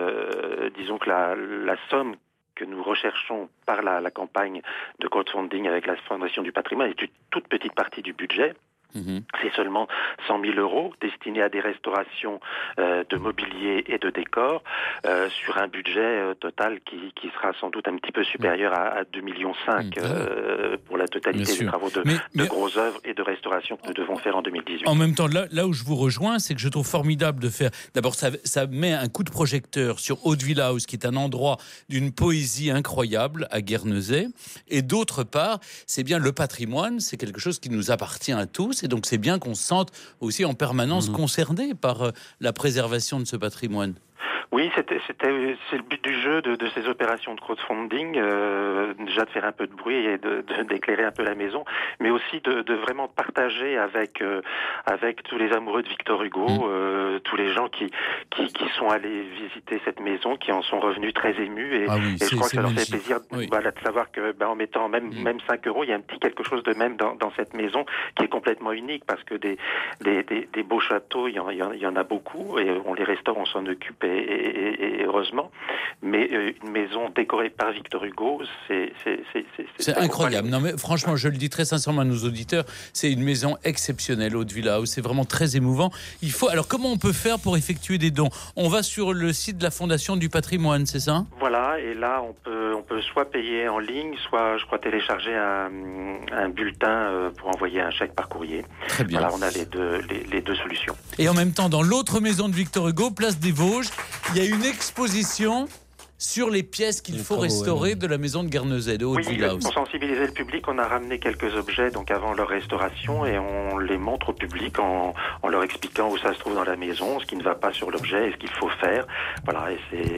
euh, disons que la, la somme que nous recherchons par la, la campagne de crowdfunding avec la Fondation du patrimoine est une toute petite partie du budget. Mhm. C'est seulement cent mille euros destinés à des restaurations euh, de mobilier et de décors euh, sur un budget euh, total qui, qui sera sans doute un petit peu supérieur à, à deux virgule cinq millions euh, pour la totalité Bien des sûr. travaux de, Mais- de mais- grosses œuvres et de restauration que nous devons faire en deux mille dix-huit. En même temps, là, là où je vous rejoins, c'est que je trouve formidable de faire. D'abord, ça, ça met un coup de projecteur sur Haute-Villars, qui est un endroit d'une poésie incroyable à Guernesey. Et d'autre part, c'est bien le patrimoine, c'est quelque chose qui nous appartient à tous. Et donc, c'est bien qu'on se sente aussi en permanence Mmh. concerné par euh, la préservation de ce patrimoine. Oui, c'était, c'était, c'est le but du jeu de, de ces opérations de crowdfunding, euh, déjà de faire un peu de bruit et de, de- d'éclairer un peu la maison, mais aussi de, de vraiment partager avec euh, avec tous les amoureux de Victor Hugo, Mmh. euh, tous les gens qui, qui qui sont allés visiter cette maison, qui en sont revenus très émus, et, Ah oui, et c'est- je crois que c'est ça leur fait magnifique. plaisir Oui. voilà, de savoir que ben, en mettant même Mmh. même cinq euros, il y a un petit quelque chose de même dans, dans cette maison qui est complètement unique, parce que des des, des, des beaux châteaux, il y, en, il y en- il y en a beaucoup, et on les restaure, on s'en occupe, et, et- et heureusement. Mais euh, une maison décorée par Victor Hugo, c'est c'est c'est c'est, C'est incroyable. Non, mais franchement, je le dis très sincèrement à nos auditeurs, c'est une maison exceptionnelle, Haute-Villars. C'est vraiment très émouvant. Il faut. Alors, comment on peut faire pour effectuer des dons? On va sur le site de la Fondation du patrimoine, c'est ça? Voilà, et là on peut on peut soit payer en ligne, soit je crois télécharger un, un bulletin euh, pour envoyer un chèque par courrier. Très bien. Voilà, on a les deux les, les deux solutions. Et en même temps, dans l'autre maison de Victor Hugo, place des Vosges, il y a une exposition sur les pièces qu'il Les faut travaux, restaurer ouais. de la maison de Guernesey, de Oui, Haute-Villars. pour sensibiliser le public, on a ramené quelques objets donc avant leur restauration et on les montre au public en, en leur expliquant où ça se trouve dans la maison, ce qui ne va pas sur l'objet et ce qu'il faut faire. Voilà, et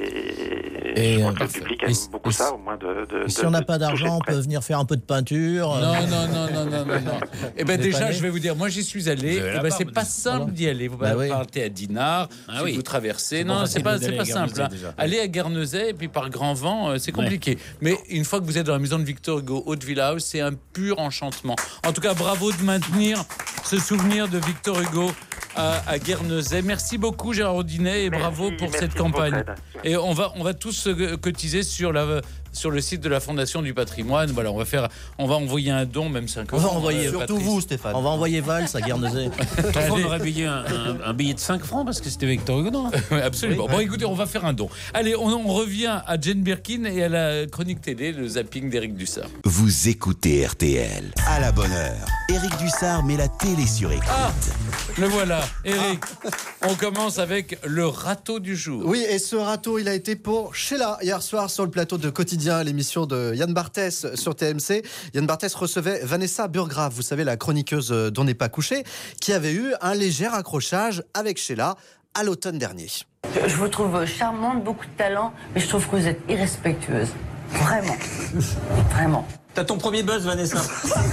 c'est. Et, je crois euh, que le public et- aime beaucoup et- ça, au moins de. de Et si de- on n'a de pas toucher d'argent, de on près. peut venir faire un peu de peinture. euh, Non, non, non, non, non, non, non. Eh ben Vous déjà, êtes pas je vais vous dire, moi j'y suis allé. Vous avez Eh la ben, c'est barbe, pas dis- simple Voilà. d'y aller. Vous Bah oui. partez à Dinard, Ah si oui. vous traversez. C'est Non, pas c'est facile pas, d'aller c'est pas à Guernesey, simple. hein. déjà. Aller à Guernesey et puis par grand vent, euh, c'est compliqué. Mais une fois que vous êtes dans la maison de Victor Hugo, Haute-Villars, c'est un pur enchantement. En tout cas, bravo de maintenir ce souvenir de Victor Hugo à, à Guernesey. Merci beaucoup Gérard Audinet et Merci, bravo pour merci cette de votre campagne. aide. Et on va, on va tous euh, cotiser sur la sur le site de la Fondation du patrimoine. Voilà, on va faire, on va envoyer un don, même cinq On euros. va envoyer- euh, Surtout Patrice. vous, Stéphane. On va envoyer Valls à Guernesey. Autrefois, on aurait payé un, un- un billet de cinq francs parce que c'était Victor Hugo, non? Oui, absolument. Bon, écoutez, on va faire un don. Allez, on, on revient à Jane Birkin et à la chronique télé, le zapping d'Éric Dussard. Vous écoutez R T L. À la bonne heure. Éric Dussard met la télé sur écoute. Ah, le voilà, Éric. On commence avec le râteau du jour. Oui, et ce râteau, il a été pour Sheila hier soir sur le plateau de Quotidien, l'émission de Yann Barthès sur T M C. Yann Barthès recevait Vanessa Burgraff, vous savez, la chroniqueuse d'On n'est pas couché, qui avait eu un léger accrochage avec Sheila à l'automne dernier. Je, je vous trouve charmante, beaucoup de talent, mais je trouve que vous êtes irrespectueuse. Vraiment. Vraiment. T'as ton premier buzz, Vanessa.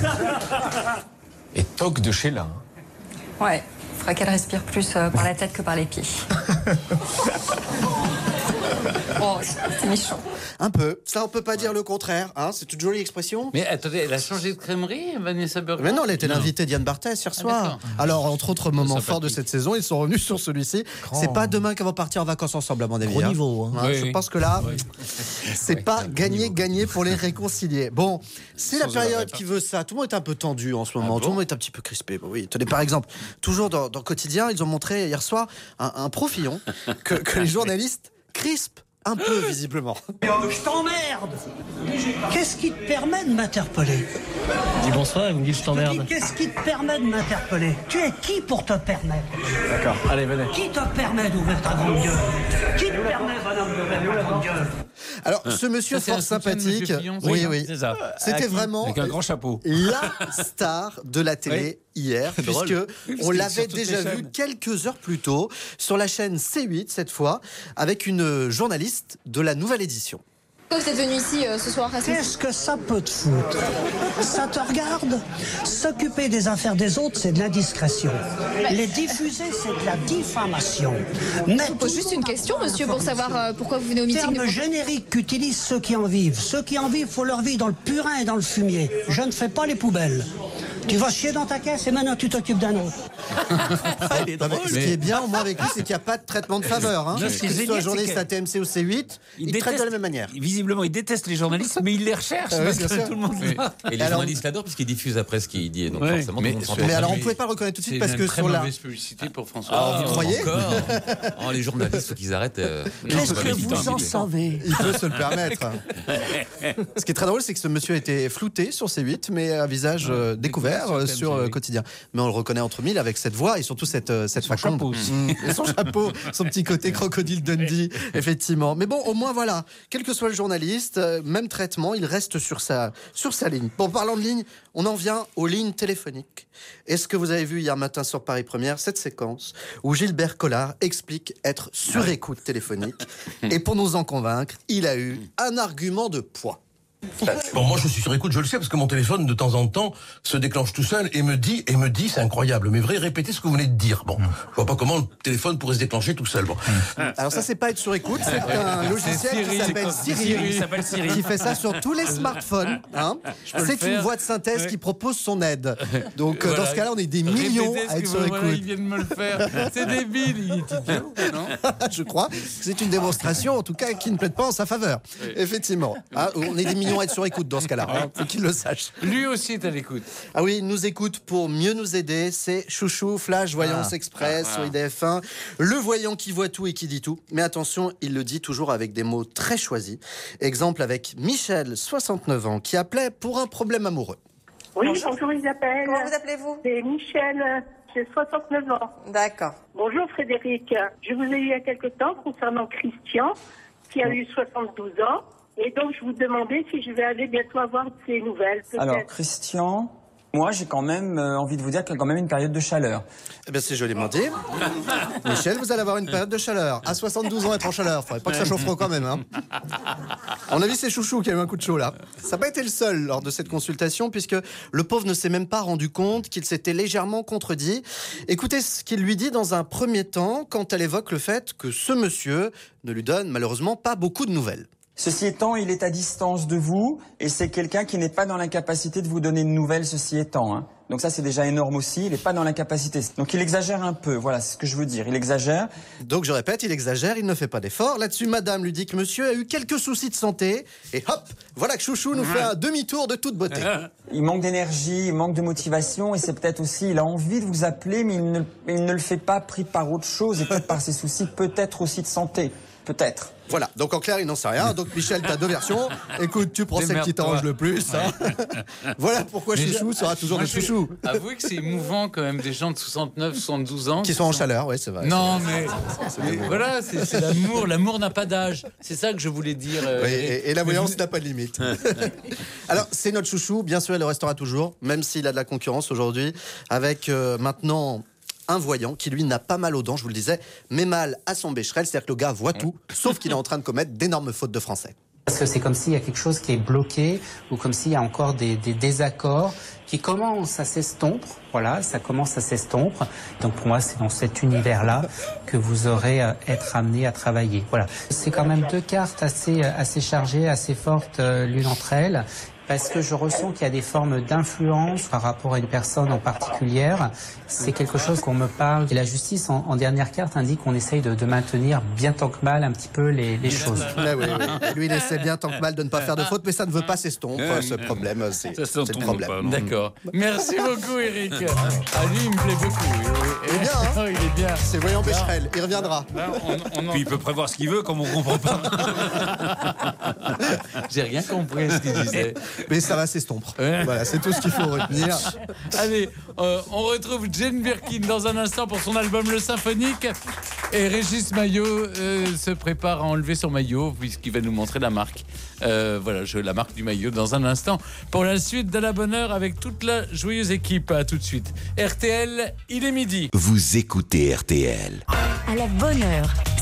Et toc de Sheila. Ouais, faudra qu'elle respire plus euh, par la tête que par les pieds. Oh, c'est méchant. Un peu. Ça, on peut pas dire le contraire. Hein, c'est une jolie expression. Mais attendez, elle a changé de crèmerie, Vanessa Burgraff? Mais non, elle était l'invitée d'Yann Barthès hier soir. d'accord. Alors, entre autres moments Sympathique. forts de cette saison, ils sont revenus sur celui-ci. Grand. C'est pas demain qu'elles vont partir en vacances ensemble, à mon avis. Gros hein. niveau, hein. Hein, Oui, je oui. pense que là, Oui. c'est pas gagné-gagné pour les réconcilier. Bon, c'est la Sans période arrêt, qui veut ça. Tout le monde est un peu tendu en ce moment. Ah Tout le bon monde est un petit peu crispé. Bon, oui. Tenez, par exemple, toujours dans, dans Quotidien, ils ont montré hier soir un, un profillon que, que les journalistes crispent un peu, visiblement. Je t'emmerde. Qu'est-ce qui te permet de m'interpeller? Dis bonsoir et vous me dites je Je t'emmerde. te dis, qu'est-ce qui te permet de m'interpeller? Tu es qui pour te permettre? D'accord, allez, venez. Qui te permet d'ouvrir ta grande gueule? Qui te permet, bonhomme, d'ouvrir ta grande gueule? Alors, ce monsieur Ça, c'est fort un soutien de sympathique, Monsieur Fillon, oui, oui, oui, C'est ça. c'était vraiment Avec un grand chapeau. la star de la télé hier, Drôle. puisque Oui, parce on qu'il est l'avait sur toutes déjà les vu chaînes. quelques heures plus tôt sur la chaîne C huit cette fois, avec une journaliste de la nouvelle édition. Pourquoi vous êtes venu ici euh, ce soir? Qu'est-ce que ça peut te foutre? Ça te regarde? S'occuper des affaires des autres, c'est de l'indiscrétion. Les diffuser, c'est de la diffamation. Mais je vous pose juste une question, monsieur, pour savoir euh, pourquoi vous venez au meeting. Terme de... générique qu'utilisent ceux qui en vivent. Ceux qui en vivent, faut leur vivre dans le purin et dans le fumier. Je ne fais pas les poubelles. Tu vas chier dans ta caisse et maintenant tu t'occupes d'un autre. Il est drôle. Ce qui est bien, au moins avec lui, c'est qu'il n'y a pas de traitement de faveur. Hein. Non, ce qui est Que ce soit génial, journaliste c'est à T M C ou C huit, il, il traite de la même manière. Visiblement, il déteste les journalistes, mais il les recherche. Ah, parce oui, que bien tout le monde Oui. va. Et les alors, journalistes l'adorent puisqu'ils diffusent après ce qu'il dit. Donc Ouais. forcément, Mais, tout le monde s'entend. Mais alors, on ne pouvait pas le reconnaître tout de suite parce C'est que une très sur la. mauvaise publicité pour François. Ah, vous croyez encore oh, les journalistes, faut qu'ils arrêtent. Euh... Qu'est-ce que vous en savez? Il peut se le permettre. Ce qui est très drôle, c'est que ce monsieur était flouté sur C huit, mais à visage euh, découvert euh, sur euh, Quotidien. Mais on le reconnaît entre mille avec cette voix et surtout cette, euh, cette façon. chapeau aussi. Mmh. Et son chapeau, son petit côté crocodile Dundee, effectivement. Mais bon, au moins voilà, quel que soit le journaliste, euh, même traitement, il reste sur sa, sur sa ligne. Bon, parlant de ligne, on en vient aux lignes téléphoniques. Est-ce que vous avez vu hier matin sur Paris Première cette séquence où Gilbert Collard explique être sur écoute téléphonique et pour nous en convaincre, il a eu un argument de poids. Bon, moi je suis sur écoute, je le sais, parce que mon téléphone de temps en temps se déclenche tout seul et me dit, et me dit, c'est incroyable, mais vrai, répétez ce que vous venez de dire. Bon, je vois pas comment le téléphone pourrait se déclencher tout seul. Bon. Alors ça, c'est pas être sur écoute, c'est un logiciel qui s'appelle Siri, Siri, s'appelle Siri. qui fait ça sur tous les smartphones. Hein. C'est une voix de synthèse ouais. qui propose son aide. Donc voilà. Dans ce cas-là, on est des millions Répétez à être sur vous, écoute. Voilà, il vient de me le faire. C'est débile, il est idiot, non? Je crois que c'est une démonstration, en tout cas, qui ne plaide pas en sa faveur. Oui. Effectivement. Hein, on est des millions à être sur écoute dans ce cas-là. Hein, faut qu'il le sache. Lui aussi est à l'écoute. Ah oui, il nous écoute pour mieux nous aider. C'est Chouchou, Flash, Voyance ah. Express ah. sur I D F un. Le voyant qui voit tout et qui dit tout. Mais attention, il le dit toujours avec des mots très choisis. Exemple avec Michel, soixante-neuf ans, qui appelait pour un problème amoureux. Oui, bonjour, bonjour Isabelle. Comment vous appelez-vous? C'est Michel, j'ai soixante-neuf ans. D'accord. Bonjour Frédéric. Je vous ai eu il y a quelque temps concernant Christian, qui a eu soixante-douze ans. Et donc, je vous demandais si je vais aller bientôt avoir de ces nouvelles. Peut-être. Alors, Christian, moi, j'ai quand même euh, envie de vous dire qu'il y a quand même une période de chaleur. Eh bien, c'est joliment dit. Michel, vous allez avoir une période de chaleur. À soixante-douze ans, être en chaleur. Faudrait pas que ça chauffe trop quand même. Hein. On a vu, c'est Chouchou qui a eu un coup de chaud, là. Ça n'a pas été le seul lors de cette consultation, puisque le pauvre ne s'est même pas rendu compte qu'il s'était légèrement contredit. Écoutez ce qu'il lui dit dans un premier temps, quand elle évoque le fait que ce monsieur ne lui donne malheureusement pas beaucoup de nouvelles. Ceci étant, il est à distance de vous et c'est quelqu'un qui n'est pas dans l'incapacité de vous donner de nouvelles, ceci étant. Hein. Donc ça, c'est déjà énorme aussi. Il n'est pas dans l'incapacité. Donc il exagère un peu. Voilà, c'est ce que je veux dire. Il exagère. Donc je répète, il exagère, il ne fait pas d'efforts. Là-dessus, madame lui dit que monsieur a eu quelques soucis de santé. Et hop, voilà que Chouchou nous fait un demi-tour de toute beauté. Il manque d'énergie, il manque de motivation et c'est peut-être aussi, il a envie de vous appeler, mais il ne, il ne le fait pas pris par autre chose et peut-être par ses soucis, peut-être aussi de santé. Peut-être. Voilà, donc en clair, il n'en sait rien. Donc Michel, tu as deux versions. Écoute, tu prends celle qui t'arrange le plus. Hein. Voilà pourquoi mais Chouchou sera toujours le Chouchou. Avouez que c'est émouvant quand même, des gens de soixante-neuf, soixante-douze ans. Qui sont en chaleur, oui, c'est vrai. Non, mais, mais voilà, c'est, c'est l'amour. L'amour n'a pas d'âge. C'est ça que je voulais dire. Euh, oui, et, et la voyance n'a pas de limite. Alors, c'est notre Chouchou. Bien sûr, il le restera toujours, même s'il a de la concurrence aujourd'hui, avec euh, maintenant... un voyant qui, lui, n'a pas mal aux dents, je vous le disais, mais mal à son bécherel. C'est-à-dire que le gars voit tout, sauf qu'il est en train de commettre d'énormes fautes de français. Parce que c'est comme s'il y a quelque chose qui est bloqué, ou comme s'il y a encore des, des désaccords qui commencent à s'estomper. Voilà, ça commence à s'estomper. Donc pour moi, c'est dans cet univers-là que vous aurez à être amené à travailler. Voilà, c'est quand même deux cartes assez, assez chargées, assez fortes euh, l'une entre elles. Parce que je ressens qu'il y a des formes d'influence par rapport à une personne en particulier. C'est quelque chose qu'on me parle. Et la justice, en, en dernière carte, indique qu'on essaye de, de maintenir bien tant que mal un petit peu les, les choses. Ah oui, oui. Lui, il essaie bien tant que mal de ne pas faire de faute, mais ça ne veut pas s'estomper. Ce problème, c'est, c'est le problème. Pas, D'accord. Merci beaucoup, Eric. Ah, lui, il me plaît beaucoup. Il est bien, hein. Il est bien. C'est voyant Becherel. Il reviendra. Là, on, on en... Puis il peut prévoir ce qu'il veut, comme on ne comprend pas. J'ai rien compris à ce qu'il disait. Mais ça va s'estomper. Ouais. Voilà, c'est tout ce qu'il faut retenir. Allez, euh, on retrouve Jane Birkin dans un instant pour son album Le Symphonique. Et Régis Maillot euh, se prépare à enlever son maillot puisqu'il va nous montrer la marque. Euh, voilà, je, la marque du maillot dans un instant. Pour la suite de la bonne heure avec toute la joyeuse équipe. À tout de suite. R T L, il est midi. Vous écoutez R T L. À la bonne heure,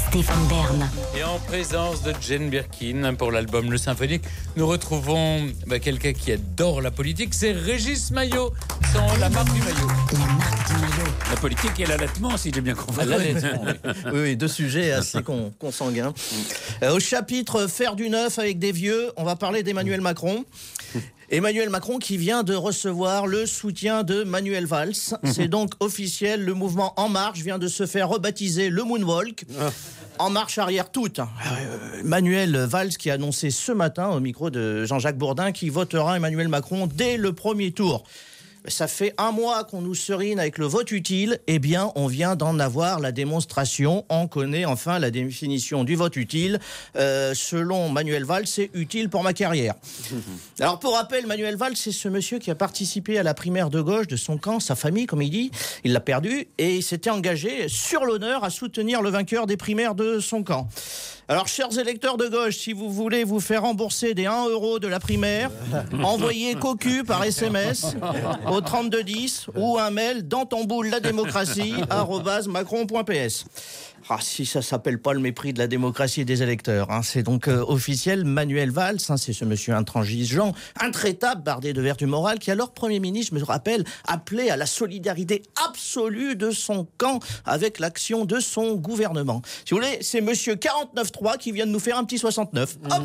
Stéphane Bern. Et en présence de Jane Birkin pour l'album Le Symphonique, nous retrouvons bah, quelqu'un qui adore la politique, c'est Régis Maillot, sans la marque du maillot. La marque du maillot. La politique et l'allaitement, si j'ai bien compris. L'allaitement, oui. Oui, oui, deux sujets assez con, consanguins. Euh, au chapitre Faire du neuf avec des vieux, on va parler d'Emmanuel Macron. Emmanuel Macron qui vient de recevoir le soutien de Manuel Valls. C'est donc officiel, le mouvement En Marche vient de se faire rebaptiser le Moonwalk. En marche arrière toute. Euh, Manuel Valls qui a annoncé ce matin au micro de Jean-Jacques Bourdin qu'il votera Emmanuel Macron dès le premier tour. Ça fait un mois qu'on nous serine avec le vote utile. Eh bien, on vient d'en avoir la démonstration. On connaît enfin la définition du vote utile. Euh, selon Manuel Valls, c'est utile pour ma carrière. Alors, pour rappel, Manuel Valls, c'est ce monsieur qui a participé à la primaire de gauche de son camp, sa famille, comme il dit. Il l'a perdu et il s'était engagé sur l'honneur à soutenir le vainqueur des primaires de son camp. Alors, chers électeurs de gauche, si vous voulez vous faire rembourser des un euro de la primaire, envoyez cocu par S M S au trente-deux dix ou un mail dans ton boule la démocratie arobase macron point p s. Ah, si ça s'appelle pas le mépris de la démocratie et des électeurs, hein. C'est donc euh, officiel. Manuel Valls, hein, c'est ce monsieur intransigeant, intraitable, bardé de vertu morale, qui alors Premier ministre, je me rappelle, appelait à la solidarité absolue de son camp avec l'action de son gouvernement. Si vous voulez, c'est monsieur quarante-neuf trois qui vient de nous faire un petit soixante-neuf. Hop.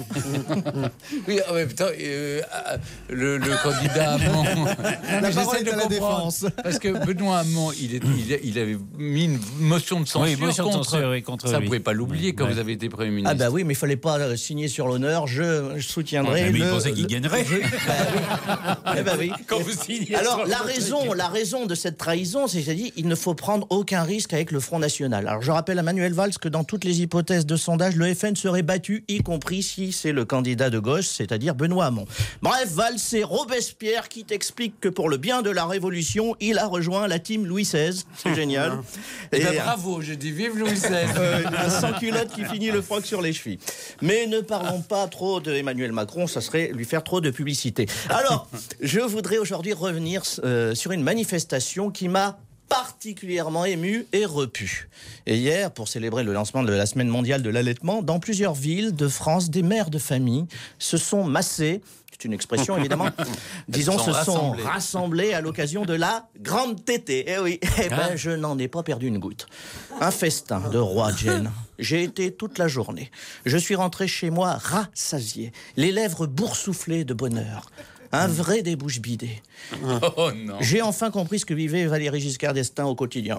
Oui, en même temps, euh, le, le candidat Hamon... La parole est à la défense. Parce que Benoît Hamon, il, est, il, il avait mis une motion de censure, oui, motion contre... de censure oui, contre ça, vous lui. ne pouvez pas l'oublier quand ouais. vous avez été Premier ministre. Ah bah oui, mais il fallait pas euh, signer sur l'honneur. Je, je soutiendrai. Ouais, mais le, il pensait qu'il le, gagnerait. Je, bah oui. Eh bah oui. Quand vous signez. Alors la raison, la raison de cette trahison, c'est qu'il dit il ne faut prendre aucun risque avec le Front National. Alors je rappelle à Manuel Valls que dans toutes les hypothèses de sondage, le F N serait battu, y compris si c'est le candidat de gauche, c'est-à-dire Benoît Hamon. Bref, Valls, c'est Robespierre qui t'explique que pour le bien de la Révolution, il a rejoint la team Louis seize. C'est génial. Et Et, ben, bravo, je dis vive Louis seize. Euh, un sans-culotte qui finit le froc sur les chevilles. Mais ne parlons pas trop d'Emmanuel Macron, ça serait lui faire trop de publicité. Alors, je voudrais aujourd'hui revenir euh, sur une manifestation qui m'a particulièrement ému et repu. Et hier, pour célébrer le lancement de la Semaine mondiale de l'allaitement, dans plusieurs villes de France, des mères de famille se sont massées, c'est une expression évidemment, disons, sont se sont rassemblées. rassemblées à l'occasion de la grande tétée. Eh oui, eh ben, Hein je n'en ai pas perdu une goutte. Un festin de roi Jane. J'ai été toute la journée. Je suis rentré chez moi rassasié, les lèvres boursouflées de bonheur. Un vrai des bouches bidées. Oh non. J'ai enfin compris ce que vivait Valéry Giscard d'Estaing au quotidien.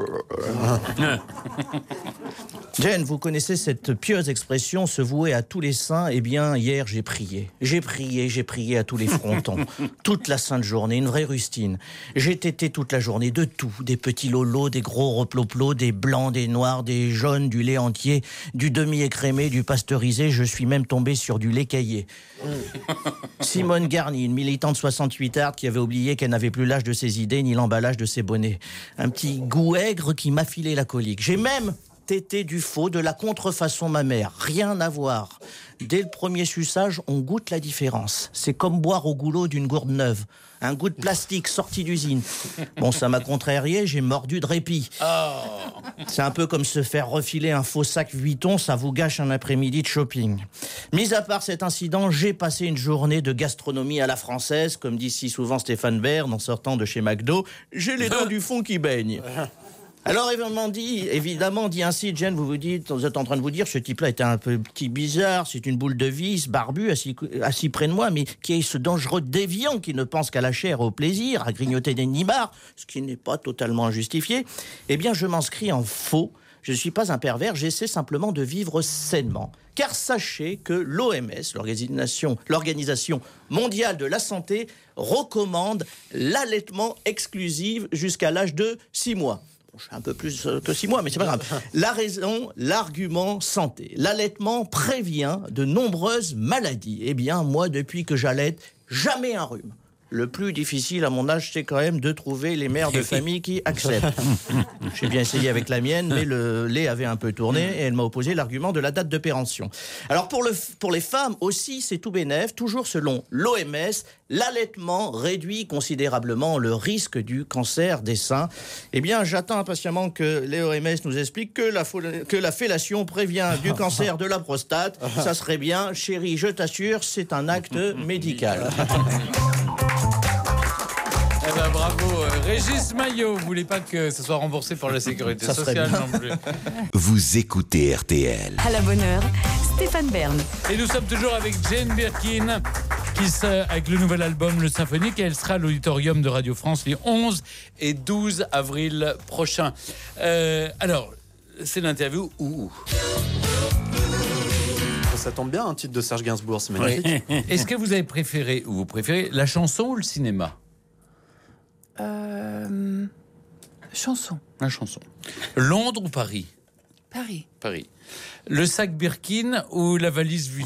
Jane, vous connaissez cette pieuse expression, se vouer à tous les saints. Eh bien, hier, j'ai prié. J'ai prié, j'ai prié à tous les frontons. Toute la sainte journée, une vraie rustine. J'ai tété toute la journée de tout. Des petits lolos, des gros reploplos, des blancs, des noirs, des jaunes, du lait entier, du demi-écrémé, du pasteurisé. Je suis même tombé sur du lait caillé. Simone Garny, une militante soixante-huit arde qui avait oublié qu'elle n'avait plus l'âge de ses idées ni l'emballage de ses bonnets. Un petit goût aigre qui m'a filé la colique. J'ai même tété du faux, de la contrefaçon ma mère. Rien à voir. Dès le premier suçage, on goûte la différence. C'est comme boire au goulot d'une gourde neuve. Un goût de plastique sorti d'usine. Bon, ça m'a contrarié, j'ai mordu de répit. Oh. C'est un peu comme se faire refiler un faux sac Vuitton, ça vous gâche un après-midi de shopping. Mis à part cet incident, j'ai passé une journée de gastronomie à la française, comme dit si souvent Stéphane Bern en sortant de chez McDo. J'ai les dents du fond qui baignent. Alors évidemment dit, évidemment dit ainsi, Jane, vous vous dites, vous êtes en train de vous dire, ce type-là était un peu petit bizarre, c'est une boule de vis, barbu, assis, assis près de moi, mais qui est ce dangereux déviant qui ne pense qu'à la chair et au plaisir, à grignoter des nibards, ce qui n'est pas totalement injustifié. Eh bien, je m'inscris en faux. Je ne suis pas un pervers, j'essaie simplement de vivre sainement. Car sachez que l'O M S, l'Organisation, l'Organisation mondiale de la santé, recommande l'allaitement exclusif jusqu'à l'âge de six mois. Je suis un peu plus que six mois, mais c'est pas grave. La raison, l'argument santé. L'allaitement prévient de nombreuses maladies. Eh bien, moi, depuis que j'allaite, jamais un rhume. le plus difficile à mon âge, c'est quand même de trouver les mères de famille qui acceptent. J'ai bien essayé avec la mienne, mais le lait avait un peu tourné et elle m'a opposé l'argument de la date de péremption. Alors pour, le, pour les femmes aussi, c'est tout bénef. Toujours selon l'O M S, l'allaitement réduit considérablement le risque du cancer des seins. Eh bien, j'attends impatiemment que l'O M S nous explique que la, que la fellation prévient du cancer de la prostate. Ça serait bien. Chérie, je t'assure, c'est un acte médical. Eh ben, bravo. Régis Maillot, vous voulez pas que ce soit remboursé par la sécurité Ça sociale serait non plus. Vous écoutez R T L. À la bonne heure, Stéphane Bern. Et nous sommes toujours avec Jane Birkin, qui sera avec le nouvel album Le Symphonique, et elle sera à l'auditorium de Radio France les onze et douze avril prochains. Euh, alors, c'est l'interview où Ça tombe bien, un titre de Serge Gainsbourg, c'est magnifique. Oui. Est-ce que vous avez préféré, ou vous préférez, la chanson ou le cinéma ? Euh, chanson. La chanson. Londres ou Paris ? Paris. Paris. Le sac Birkin ou la valise Vuitton ?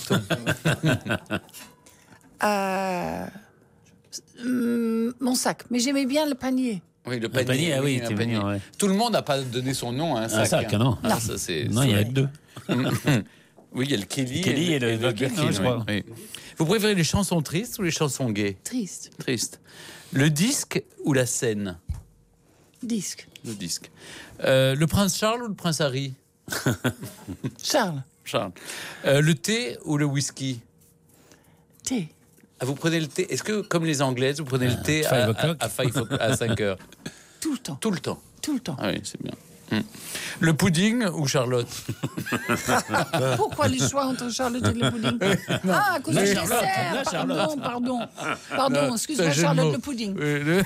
euh, hum, Mon sac. Mais j'aimais bien le panier. Oui, le panier, panier, ah oui, un t'es panier. mignon, ouais. Tout le monde n'a pas donné son nom à un sac. Un sac, hein. non. Ah, ça, c'est, non, c'est il y en a vrai. que deux. Oui, il y a le Kelly, Kelly et le, et le Birkin, Birkin. non, je crois. Oui, oui. Vous préférez les chansons tristes ou les chansons gays ? Triste. Triste. Le disque ou la scène ? Disque. Le disque. Euh, le prince Charles ou le prince Harry ? Charles. Charles. Euh, le thé ou le whisky ? Thé. Ah, vous prenez le thé. Est-ce que, comme les Anglaises, vous prenez le thé five à, o'clock. à, à, five o'clock, à cinq heures ? Tout le temps. Tout le temps. Tout le temps. Ah oui, c'est bien. Hum. Le pudding ou Charlotte ? Pourquoi le choix entre Charlotte et le pudding ? Ah, à cause du Mais dessert. Charlotte, la Pardon, Charlotte. pardon. Pardon, Non, excuse-moi, c'est un jeu de Charlotte, mots. le pudding. Oui, le-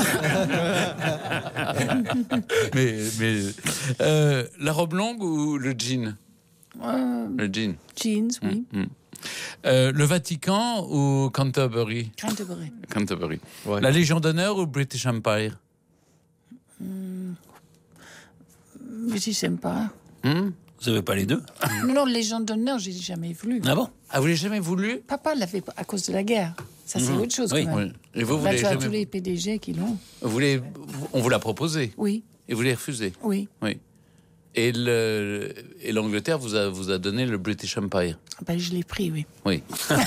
mais mais euh, la robe longue ou le jean ? Euh, Le jean. jeans, oui. Hum, hum. Euh, le Vatican ou Canterbury ? Canterbury. Canterbury. Ouais. La Légion d'honneur ou British Empire ? Hum. Mais je sais pas. Hum Vous n'avez pas les deux ? Non, Légion d'honneur, j'ai jamais voulu. Ah bon ? Ah, vous l'avez jamais voulu ? Papa l'avait à cause de la guerre. Ça, c'est Mhm. autre chose Oui, quand même. Oui. Et vous, vous Là, l'avez tu as jamais... tous les P D G qui l'ont. vous voulez... On vous l'a proposé Oui, et vous l'avez refusé ? oui. Oui. Et, le... et l'Angleterre vous a, vous a donné le British Empire ? Ben, je l'ai pris, oui. Oui.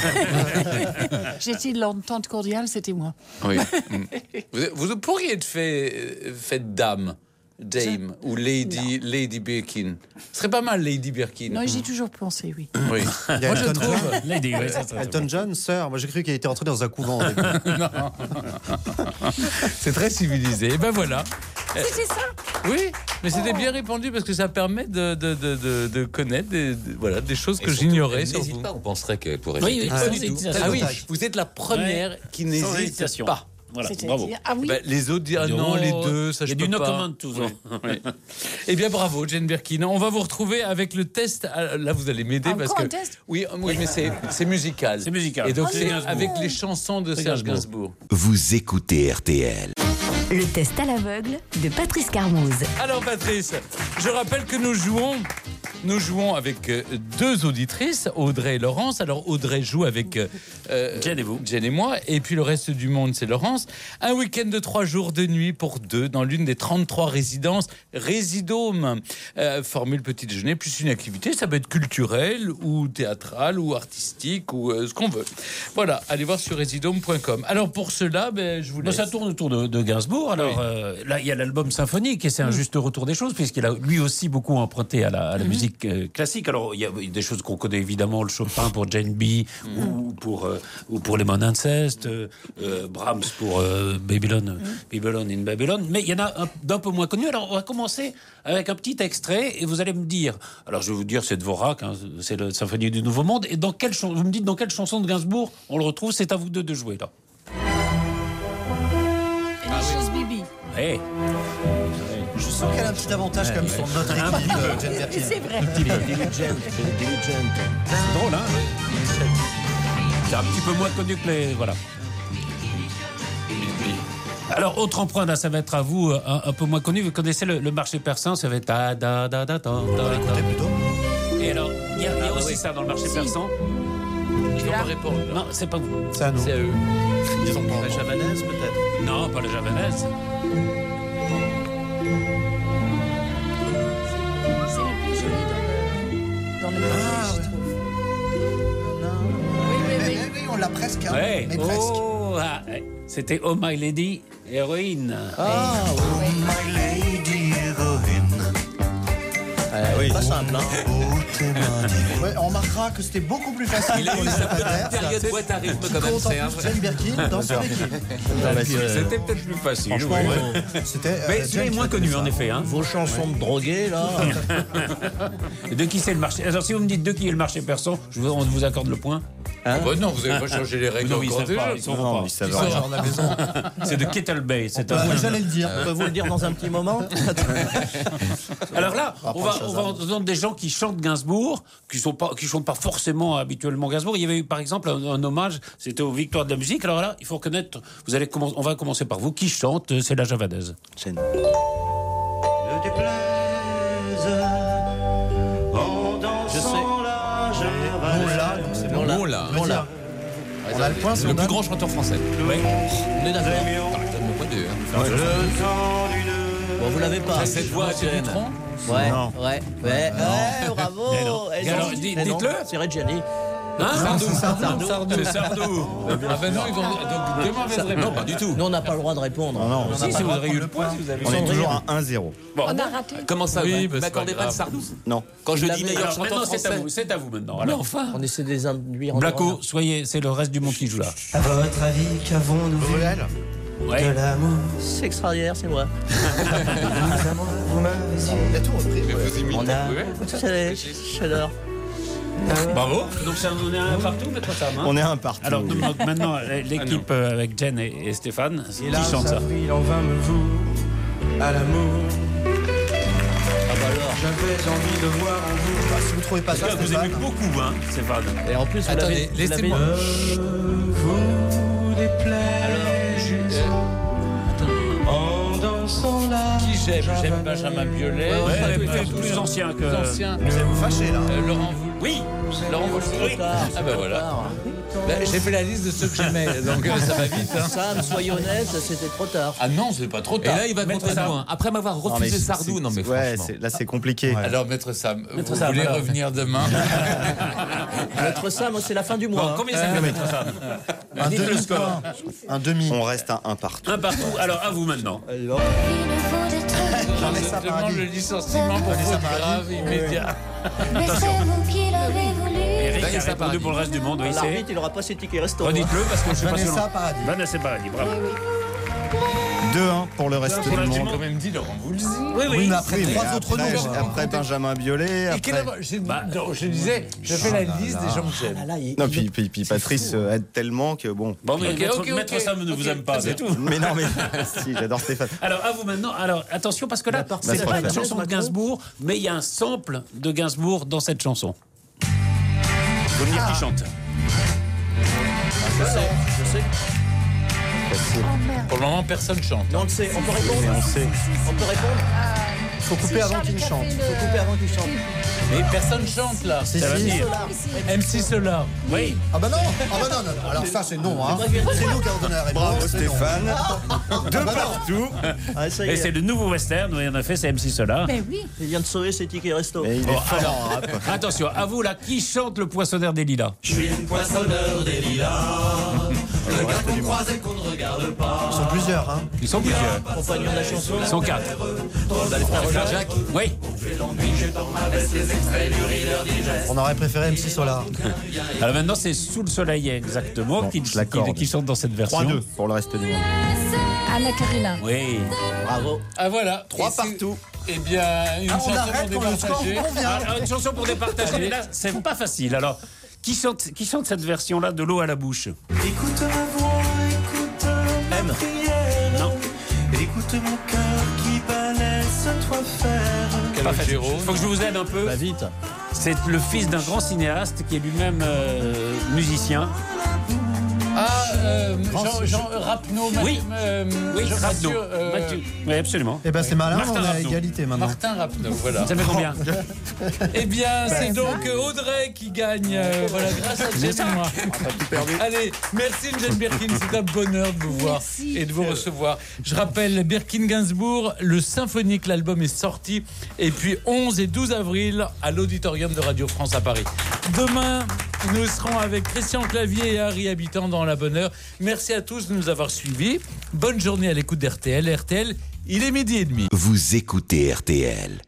J'étais l'entente cordiale, c'était moi. Oui. Mm. vous, vous pourriez être fait, fait dame, dame, ou lady, lady Birkin. Ce serait pas mal, Lady Birkin. Non, j'y ai toujours pensé, oui. Oui. Il y a Moi, je Elton trouve... John. Lady, ouais, ça, ça, ça. Elton John, sœur. Moi, j'ai cru qu'il était entré dans un couvent. au début. Non. C'est très civilisé. Et ben voilà. C'était ça. Oui, mais c'était bien répandu parce que ça permet de, de, de, de, de connaître des, de- voilà, des choses Et que surtout, j'ignorais elle sur n'hésite vous. pas, on penserait qu'elle pourrait Oui, hésiter. oui, Pas sans du tout. hésitation. Ah oui, Attaque. vous êtes la première qui Sans n'hésite hésitation. pas. Voilà, C'est-à-dire- bravo. Ah oui. Ben, les autres disent ah non, Oh, les deux, ça il y je a peux du no pas. comment toujours. Oui. Eh bien, bravo, Jane Birkin. On va vous retrouver avec le test. Ah, là, vous allez m'aider Encore parce que un test oui, oui, mais c'est c'est musical. C'est musical. Et donc Ah, c'est Gainsbourg. avec les chansons de C'est Serge Gainsbourg. Gainsbourg. Vous écoutez R T L. Le test à l'aveugle de Patrice Carmouze. Alors Patrice, je rappelle que nous jouons, nous jouons avec euh, deux auditrices, Audrey et Laurence. Alors Audrey joue avec euh, Jen et vous. Jen et moi, et puis le reste du monde c'est Laurence. Un week-end de trois jours de nuit pour deux dans l'une des trente-trois résidences Résidome. Euh, formule petit déjeuner plus une activité, ça peut être culturel ou théâtral ou artistique ou euh, ce qu'on veut. Voilà, allez voir sur résidome point com. Alors pour cela, ben, je vous Bon, laisse. ça tourne autour de, de Gainsbourg. Alors Oui. euh, là, il y a l'album symphonique et c'est un juste retour des choses puisqu'il a lui aussi beaucoup emprunté à la, à la musique euh, classique. Alors il y a des choses qu'on connaît évidemment, le Chopin pour Jane B ou pour euh, ou pour Lemon Incest, euh, euh, Brahms pour euh, Babylon, Babylon in Babylon. Mais il y en a un, d'un peu moins connu. Alors on va commencer avec un petit extrait et vous allez me dire. Alors je vais vous dire, c'est Dvorak, hein, c'est la Symphonie du Nouveau Monde. Et dans quelle chanson, vous me dites dans quelle chanson de Gainsbourg on le retrouve. C'est à vous deux de jouer là. Et les choses Bibi. Hey. Je sens qu'elle a un petit avantage comme sur notre équipe, euh, Jane Birkin. C'est vrai. Diligent, diligent. C'est drôle, hein. C'est un petit peu moins connu que les... Voilà. Alors, autre emprunt, là, ça va être à vous, un, un peu moins connu. Vous connaissez le, le marché persan, ça va être... Ta, da, da, da, ta, ta, ta. Écoutez plutôt. Et alors, il y a, il y a aussi ça dans le marché Si. persan. Je Ils vont me répondre. Non, c'est pas vous. C'est à nous. C'est à eux. Ils ont La javanaise, peut-être. Non, pas la javanaise. C'est le plus joli dans le, dans le Ah, je ouais. trouve. Oui, oui, oui, oui, on l'a presque. Hein, Ouais. mais presque. Oh, ah, ouais. C'était Oh My Lady, héroïne. Ah, oui. My lady héroïne. oui. Pas simple, hein. Ouais, on remarquera que c'était beaucoup plus facile. Il a pour eu les sa adversaires. petite période boîte à rythme Qui quand même. compte en C'est un plus vrai. Jane Birkin dans son équipe. C'était peut-être plus facile. Franchement, oui. vos- C'était. euh, Mais Jane celui-là est qui moins a fait connu, ça. en effet. Hein. Vos chansons de drogués, là. Et de qui c'est le marché? Alors, si vous me dites de qui est le marché perso, je vous, on vous accorde le point. Hein bah non, vous n'avez pas changé les règles Non, ils encore savent déjà. pas. Ils sauront Non, pas. ils savent Ils rien. sauront. On a raison. C'est de Kettle Bay. C'est Ouais, un... J'allais le dire. On peut vous le dire dans un petit moment. Alors là, Après on va, Shazam. on va entendre des gens qui chantent Gainsbourg, qui sont pas, qui chantent pas forcément habituellement Gainsbourg. Il y avait eu, par exemple, un, un hommage, c'était aux Victoires de la musique. Alors là, il faut reconnaître, vous allez commen- on va commencer par vous. Qui chante? C'est la javanaise. C'est Ne déplaise en dansant la Bon, là, donc c'est bon. Bon là. Bon, là. On a le point, C'est si le on plus a- grand chanteur français. Oui. On est d'accord. Mon point de vue, hein. le temps d'une... Bon, vous l'avez pas. Cette voix, c'est Jen. Dutronc. Ouais, Non. ouais, ouais, ouais, bravo. Mais non. Eh Et alors, non. dites- Mais non, dites-le. C'est Reggiani. Hein Sardou. Sardou. Sardou. C'est Sardou. Ah ben non, ils vont. Donc, deux mauvaises réponses. Non, pas du tout. Nous, on n'a pas le droit de répondre. non, On on n'a Si, pas si, le vous droit de aurez eu prendre le point. Si vous avez On est Sans toujours rire. à un zéro. Bon. On a raté. Comment ça, Oui, vous bah, c'est m'accordez pas pas de grave. Sardou? Non. Quand je Vous dis l'avez- meilleur Alors chanteur maintenant, c'est à français. vous. C'est à vous maintenant. Mais Alors, enfin. On essaie de les induire en Blaco, erreur. soyez, c'est le reste du monde qui joue là. À votre avis, qu'avons-nous vu Bruel. Ouais. de l'amour? C'est extraordinaire, c'est moi. Vous, à moi, vous m'avez su. Il a tout repris. Mais vous imitez, On a. vous pouvez C'est- J'adore. Bravo. Donc ça, on est un partout, maître Sam. hein On est un partout. Alors donc, maintenant, l'équipe euh, avec Jen et, et Stéphane, Et là, qui chante ça? il en vint me vous à l'amour. Ah bah alors. J'avais envie de voir en vous. Bah, si vous trouvez pas ça, Parce que vous Stéphane. aimez beaucoup, hein, Stéphane. Et en plus, vous Attendez, l'avez. vous l'avez- laissez-moi. Vous déplaise en dansant la Qui j'aime? J'aime Benjamin Biolay. Ouais, J'aime mais pas plus, tous plus ceux- ancien que. Plus ancien. Vous allez vous fâcher, là. Euh, Laurent Voulzy. Oui. Laurent Voulzy. Trop tard, Ah c'est ben trop voilà. tard. Bah, j'ai fait la liste de ceux que j'aimais, donc euh, ça va vite. Hein. Sam, soyez honnête, c'était trop tard. Ah non, c'est pas trop Et tard. là, il va Maître contre Sam. moi. Après m'avoir refusé Sardou, non mais Ouais, franchement. c'est- là c'est compliqué. Alors, Maître Sam, Maître vous Sam, voulez alors. revenir demain? Maître Sam, c'est la fin du Bon, mois. combien ça fait, Maître Sam? Un Dites le demi score. Un demi. On reste à un partout. Un partout. Alors, à vous maintenant. Vanessa Je demande Paradis. le licenciement pour faute grave immédiat. Mais c'est vous qui l'avez voulu. Eric a Vanessa répondu Paradis. pour le reste du monde. Oui, c'est. L'arbitre, il aura pas ses tickets resto. Redites-le parce que je suis pas sûr. Vanessa Paradis. Vanessa Paradis, bravo. deux un pour le reste Pour du le reste du monde. J'ai quand même dit Laurent Voulzy. Oui, Oui, mais après Oui, trois mais autres après, noms. Après Benjamin Biolay. Et quel Après... avo- j'ai- non, je disais, je fais la liste des gens que j'aime. Ah là, il- Non, il- puis, puis, puis Patrice euh, aide tellement que bon. Bon, mais Ok, Maître, ok, Maître ok. Sam ne vous Ok, aime pas, très c'est bien. tout. Mais non, mais si, j'adore Stéphane. Alors, à vous maintenant. Alors, attention, parce que là, part- c'est bah, pas c'est une pas chanson de Macron. Gainsbourg, mais il y a un sample de Gainsbourg dans cette chanson. Faut me dire qui chante. Je sais, je sais. Pour le moment, personne chante. Non, on le sait. On peut répondre. Mais on sait. On peut répondre. Il faut couper avant qu'il ne chante. Il faut couper avant qu'il chante. Mais personne chante là. C'est Ça va si. venir. M six Solar. Oui. Ah bah non, ah bah non, non, non. Alors ça c'est non, hein. C'est nous qui avons donné la réponse. Bravo c'est non. Stéphane. Deux Ah bah non. partout. Ah, ça y Et est. c'est le nouveau western, oui, en effet, c'est M six Solar. Mais oui. Il vient de sauver ses tickets resto. Mais il est Bon, fort alors, en rap. attention, à vous là, qui chante le poissonnaire des lilas? Je suis une poissonneur des lilas. Regarde qu'on croise et qu'on ne regarde pas. Ils sont plusieurs, hein. Ils sont plusieurs. Compagnon de la chanson. Ils sont quatre. Frère Jacques. Oui. On aurait préféré M six Solar. Alors maintenant, c'est Sous le soleil exactement qui, je l'accorde. qui, qui chante dans cette version. trois deux pour le reste du monde. Anna Karina. Oui. Bravo. Ah voilà. Trois Et c'est- partout. Eh bien, une Ah, on chanson arrête pour quand le score départager. convient. Alors, une chanson pour départager. Mais là, c'est pas facile. Alors, qui chante, qui chante cette version-là de l'eau à la bouche? Écoute ma voix, écoute ma prière. Non. Écoute mon cœur qui bat, laisse-toi faire. Pas facile. Faut que je vous aide un peu. Bah vite. C'est le fils d'un grand cinéaste qui est lui-même euh, musicien. Ah, euh, Jean, Jean Rapneau, Oui. euh, Oui, Jean- Rapneau. Mathieu, euh, Mathieu. Oui, absolument. Eh ben c'est malin, Martin on est à Rapneau. égalité maintenant. Martin Rapneau, voilà. Ça fait combien? Eh bien, c'est donc Audrey qui gagne, euh, voilà, grâce à Jen et moi. Allez, merci Jane Birkin, c'est un bonheur de vous voir Merci. et de vous recevoir. Je rappelle, Birkin Gainsbourg, le symphonique, l'album est sorti, et puis onze et douze avril à l'Auditorium de Radio France à Paris. Demain, nous serons avec Christian Clavier et Harry Habitant dans La Bonne Heure. Merci à tous de nous avoir suivis. Bonne journée à l'écoute d'R T L. R T L, il est midi et demi. Vous écoutez R T L.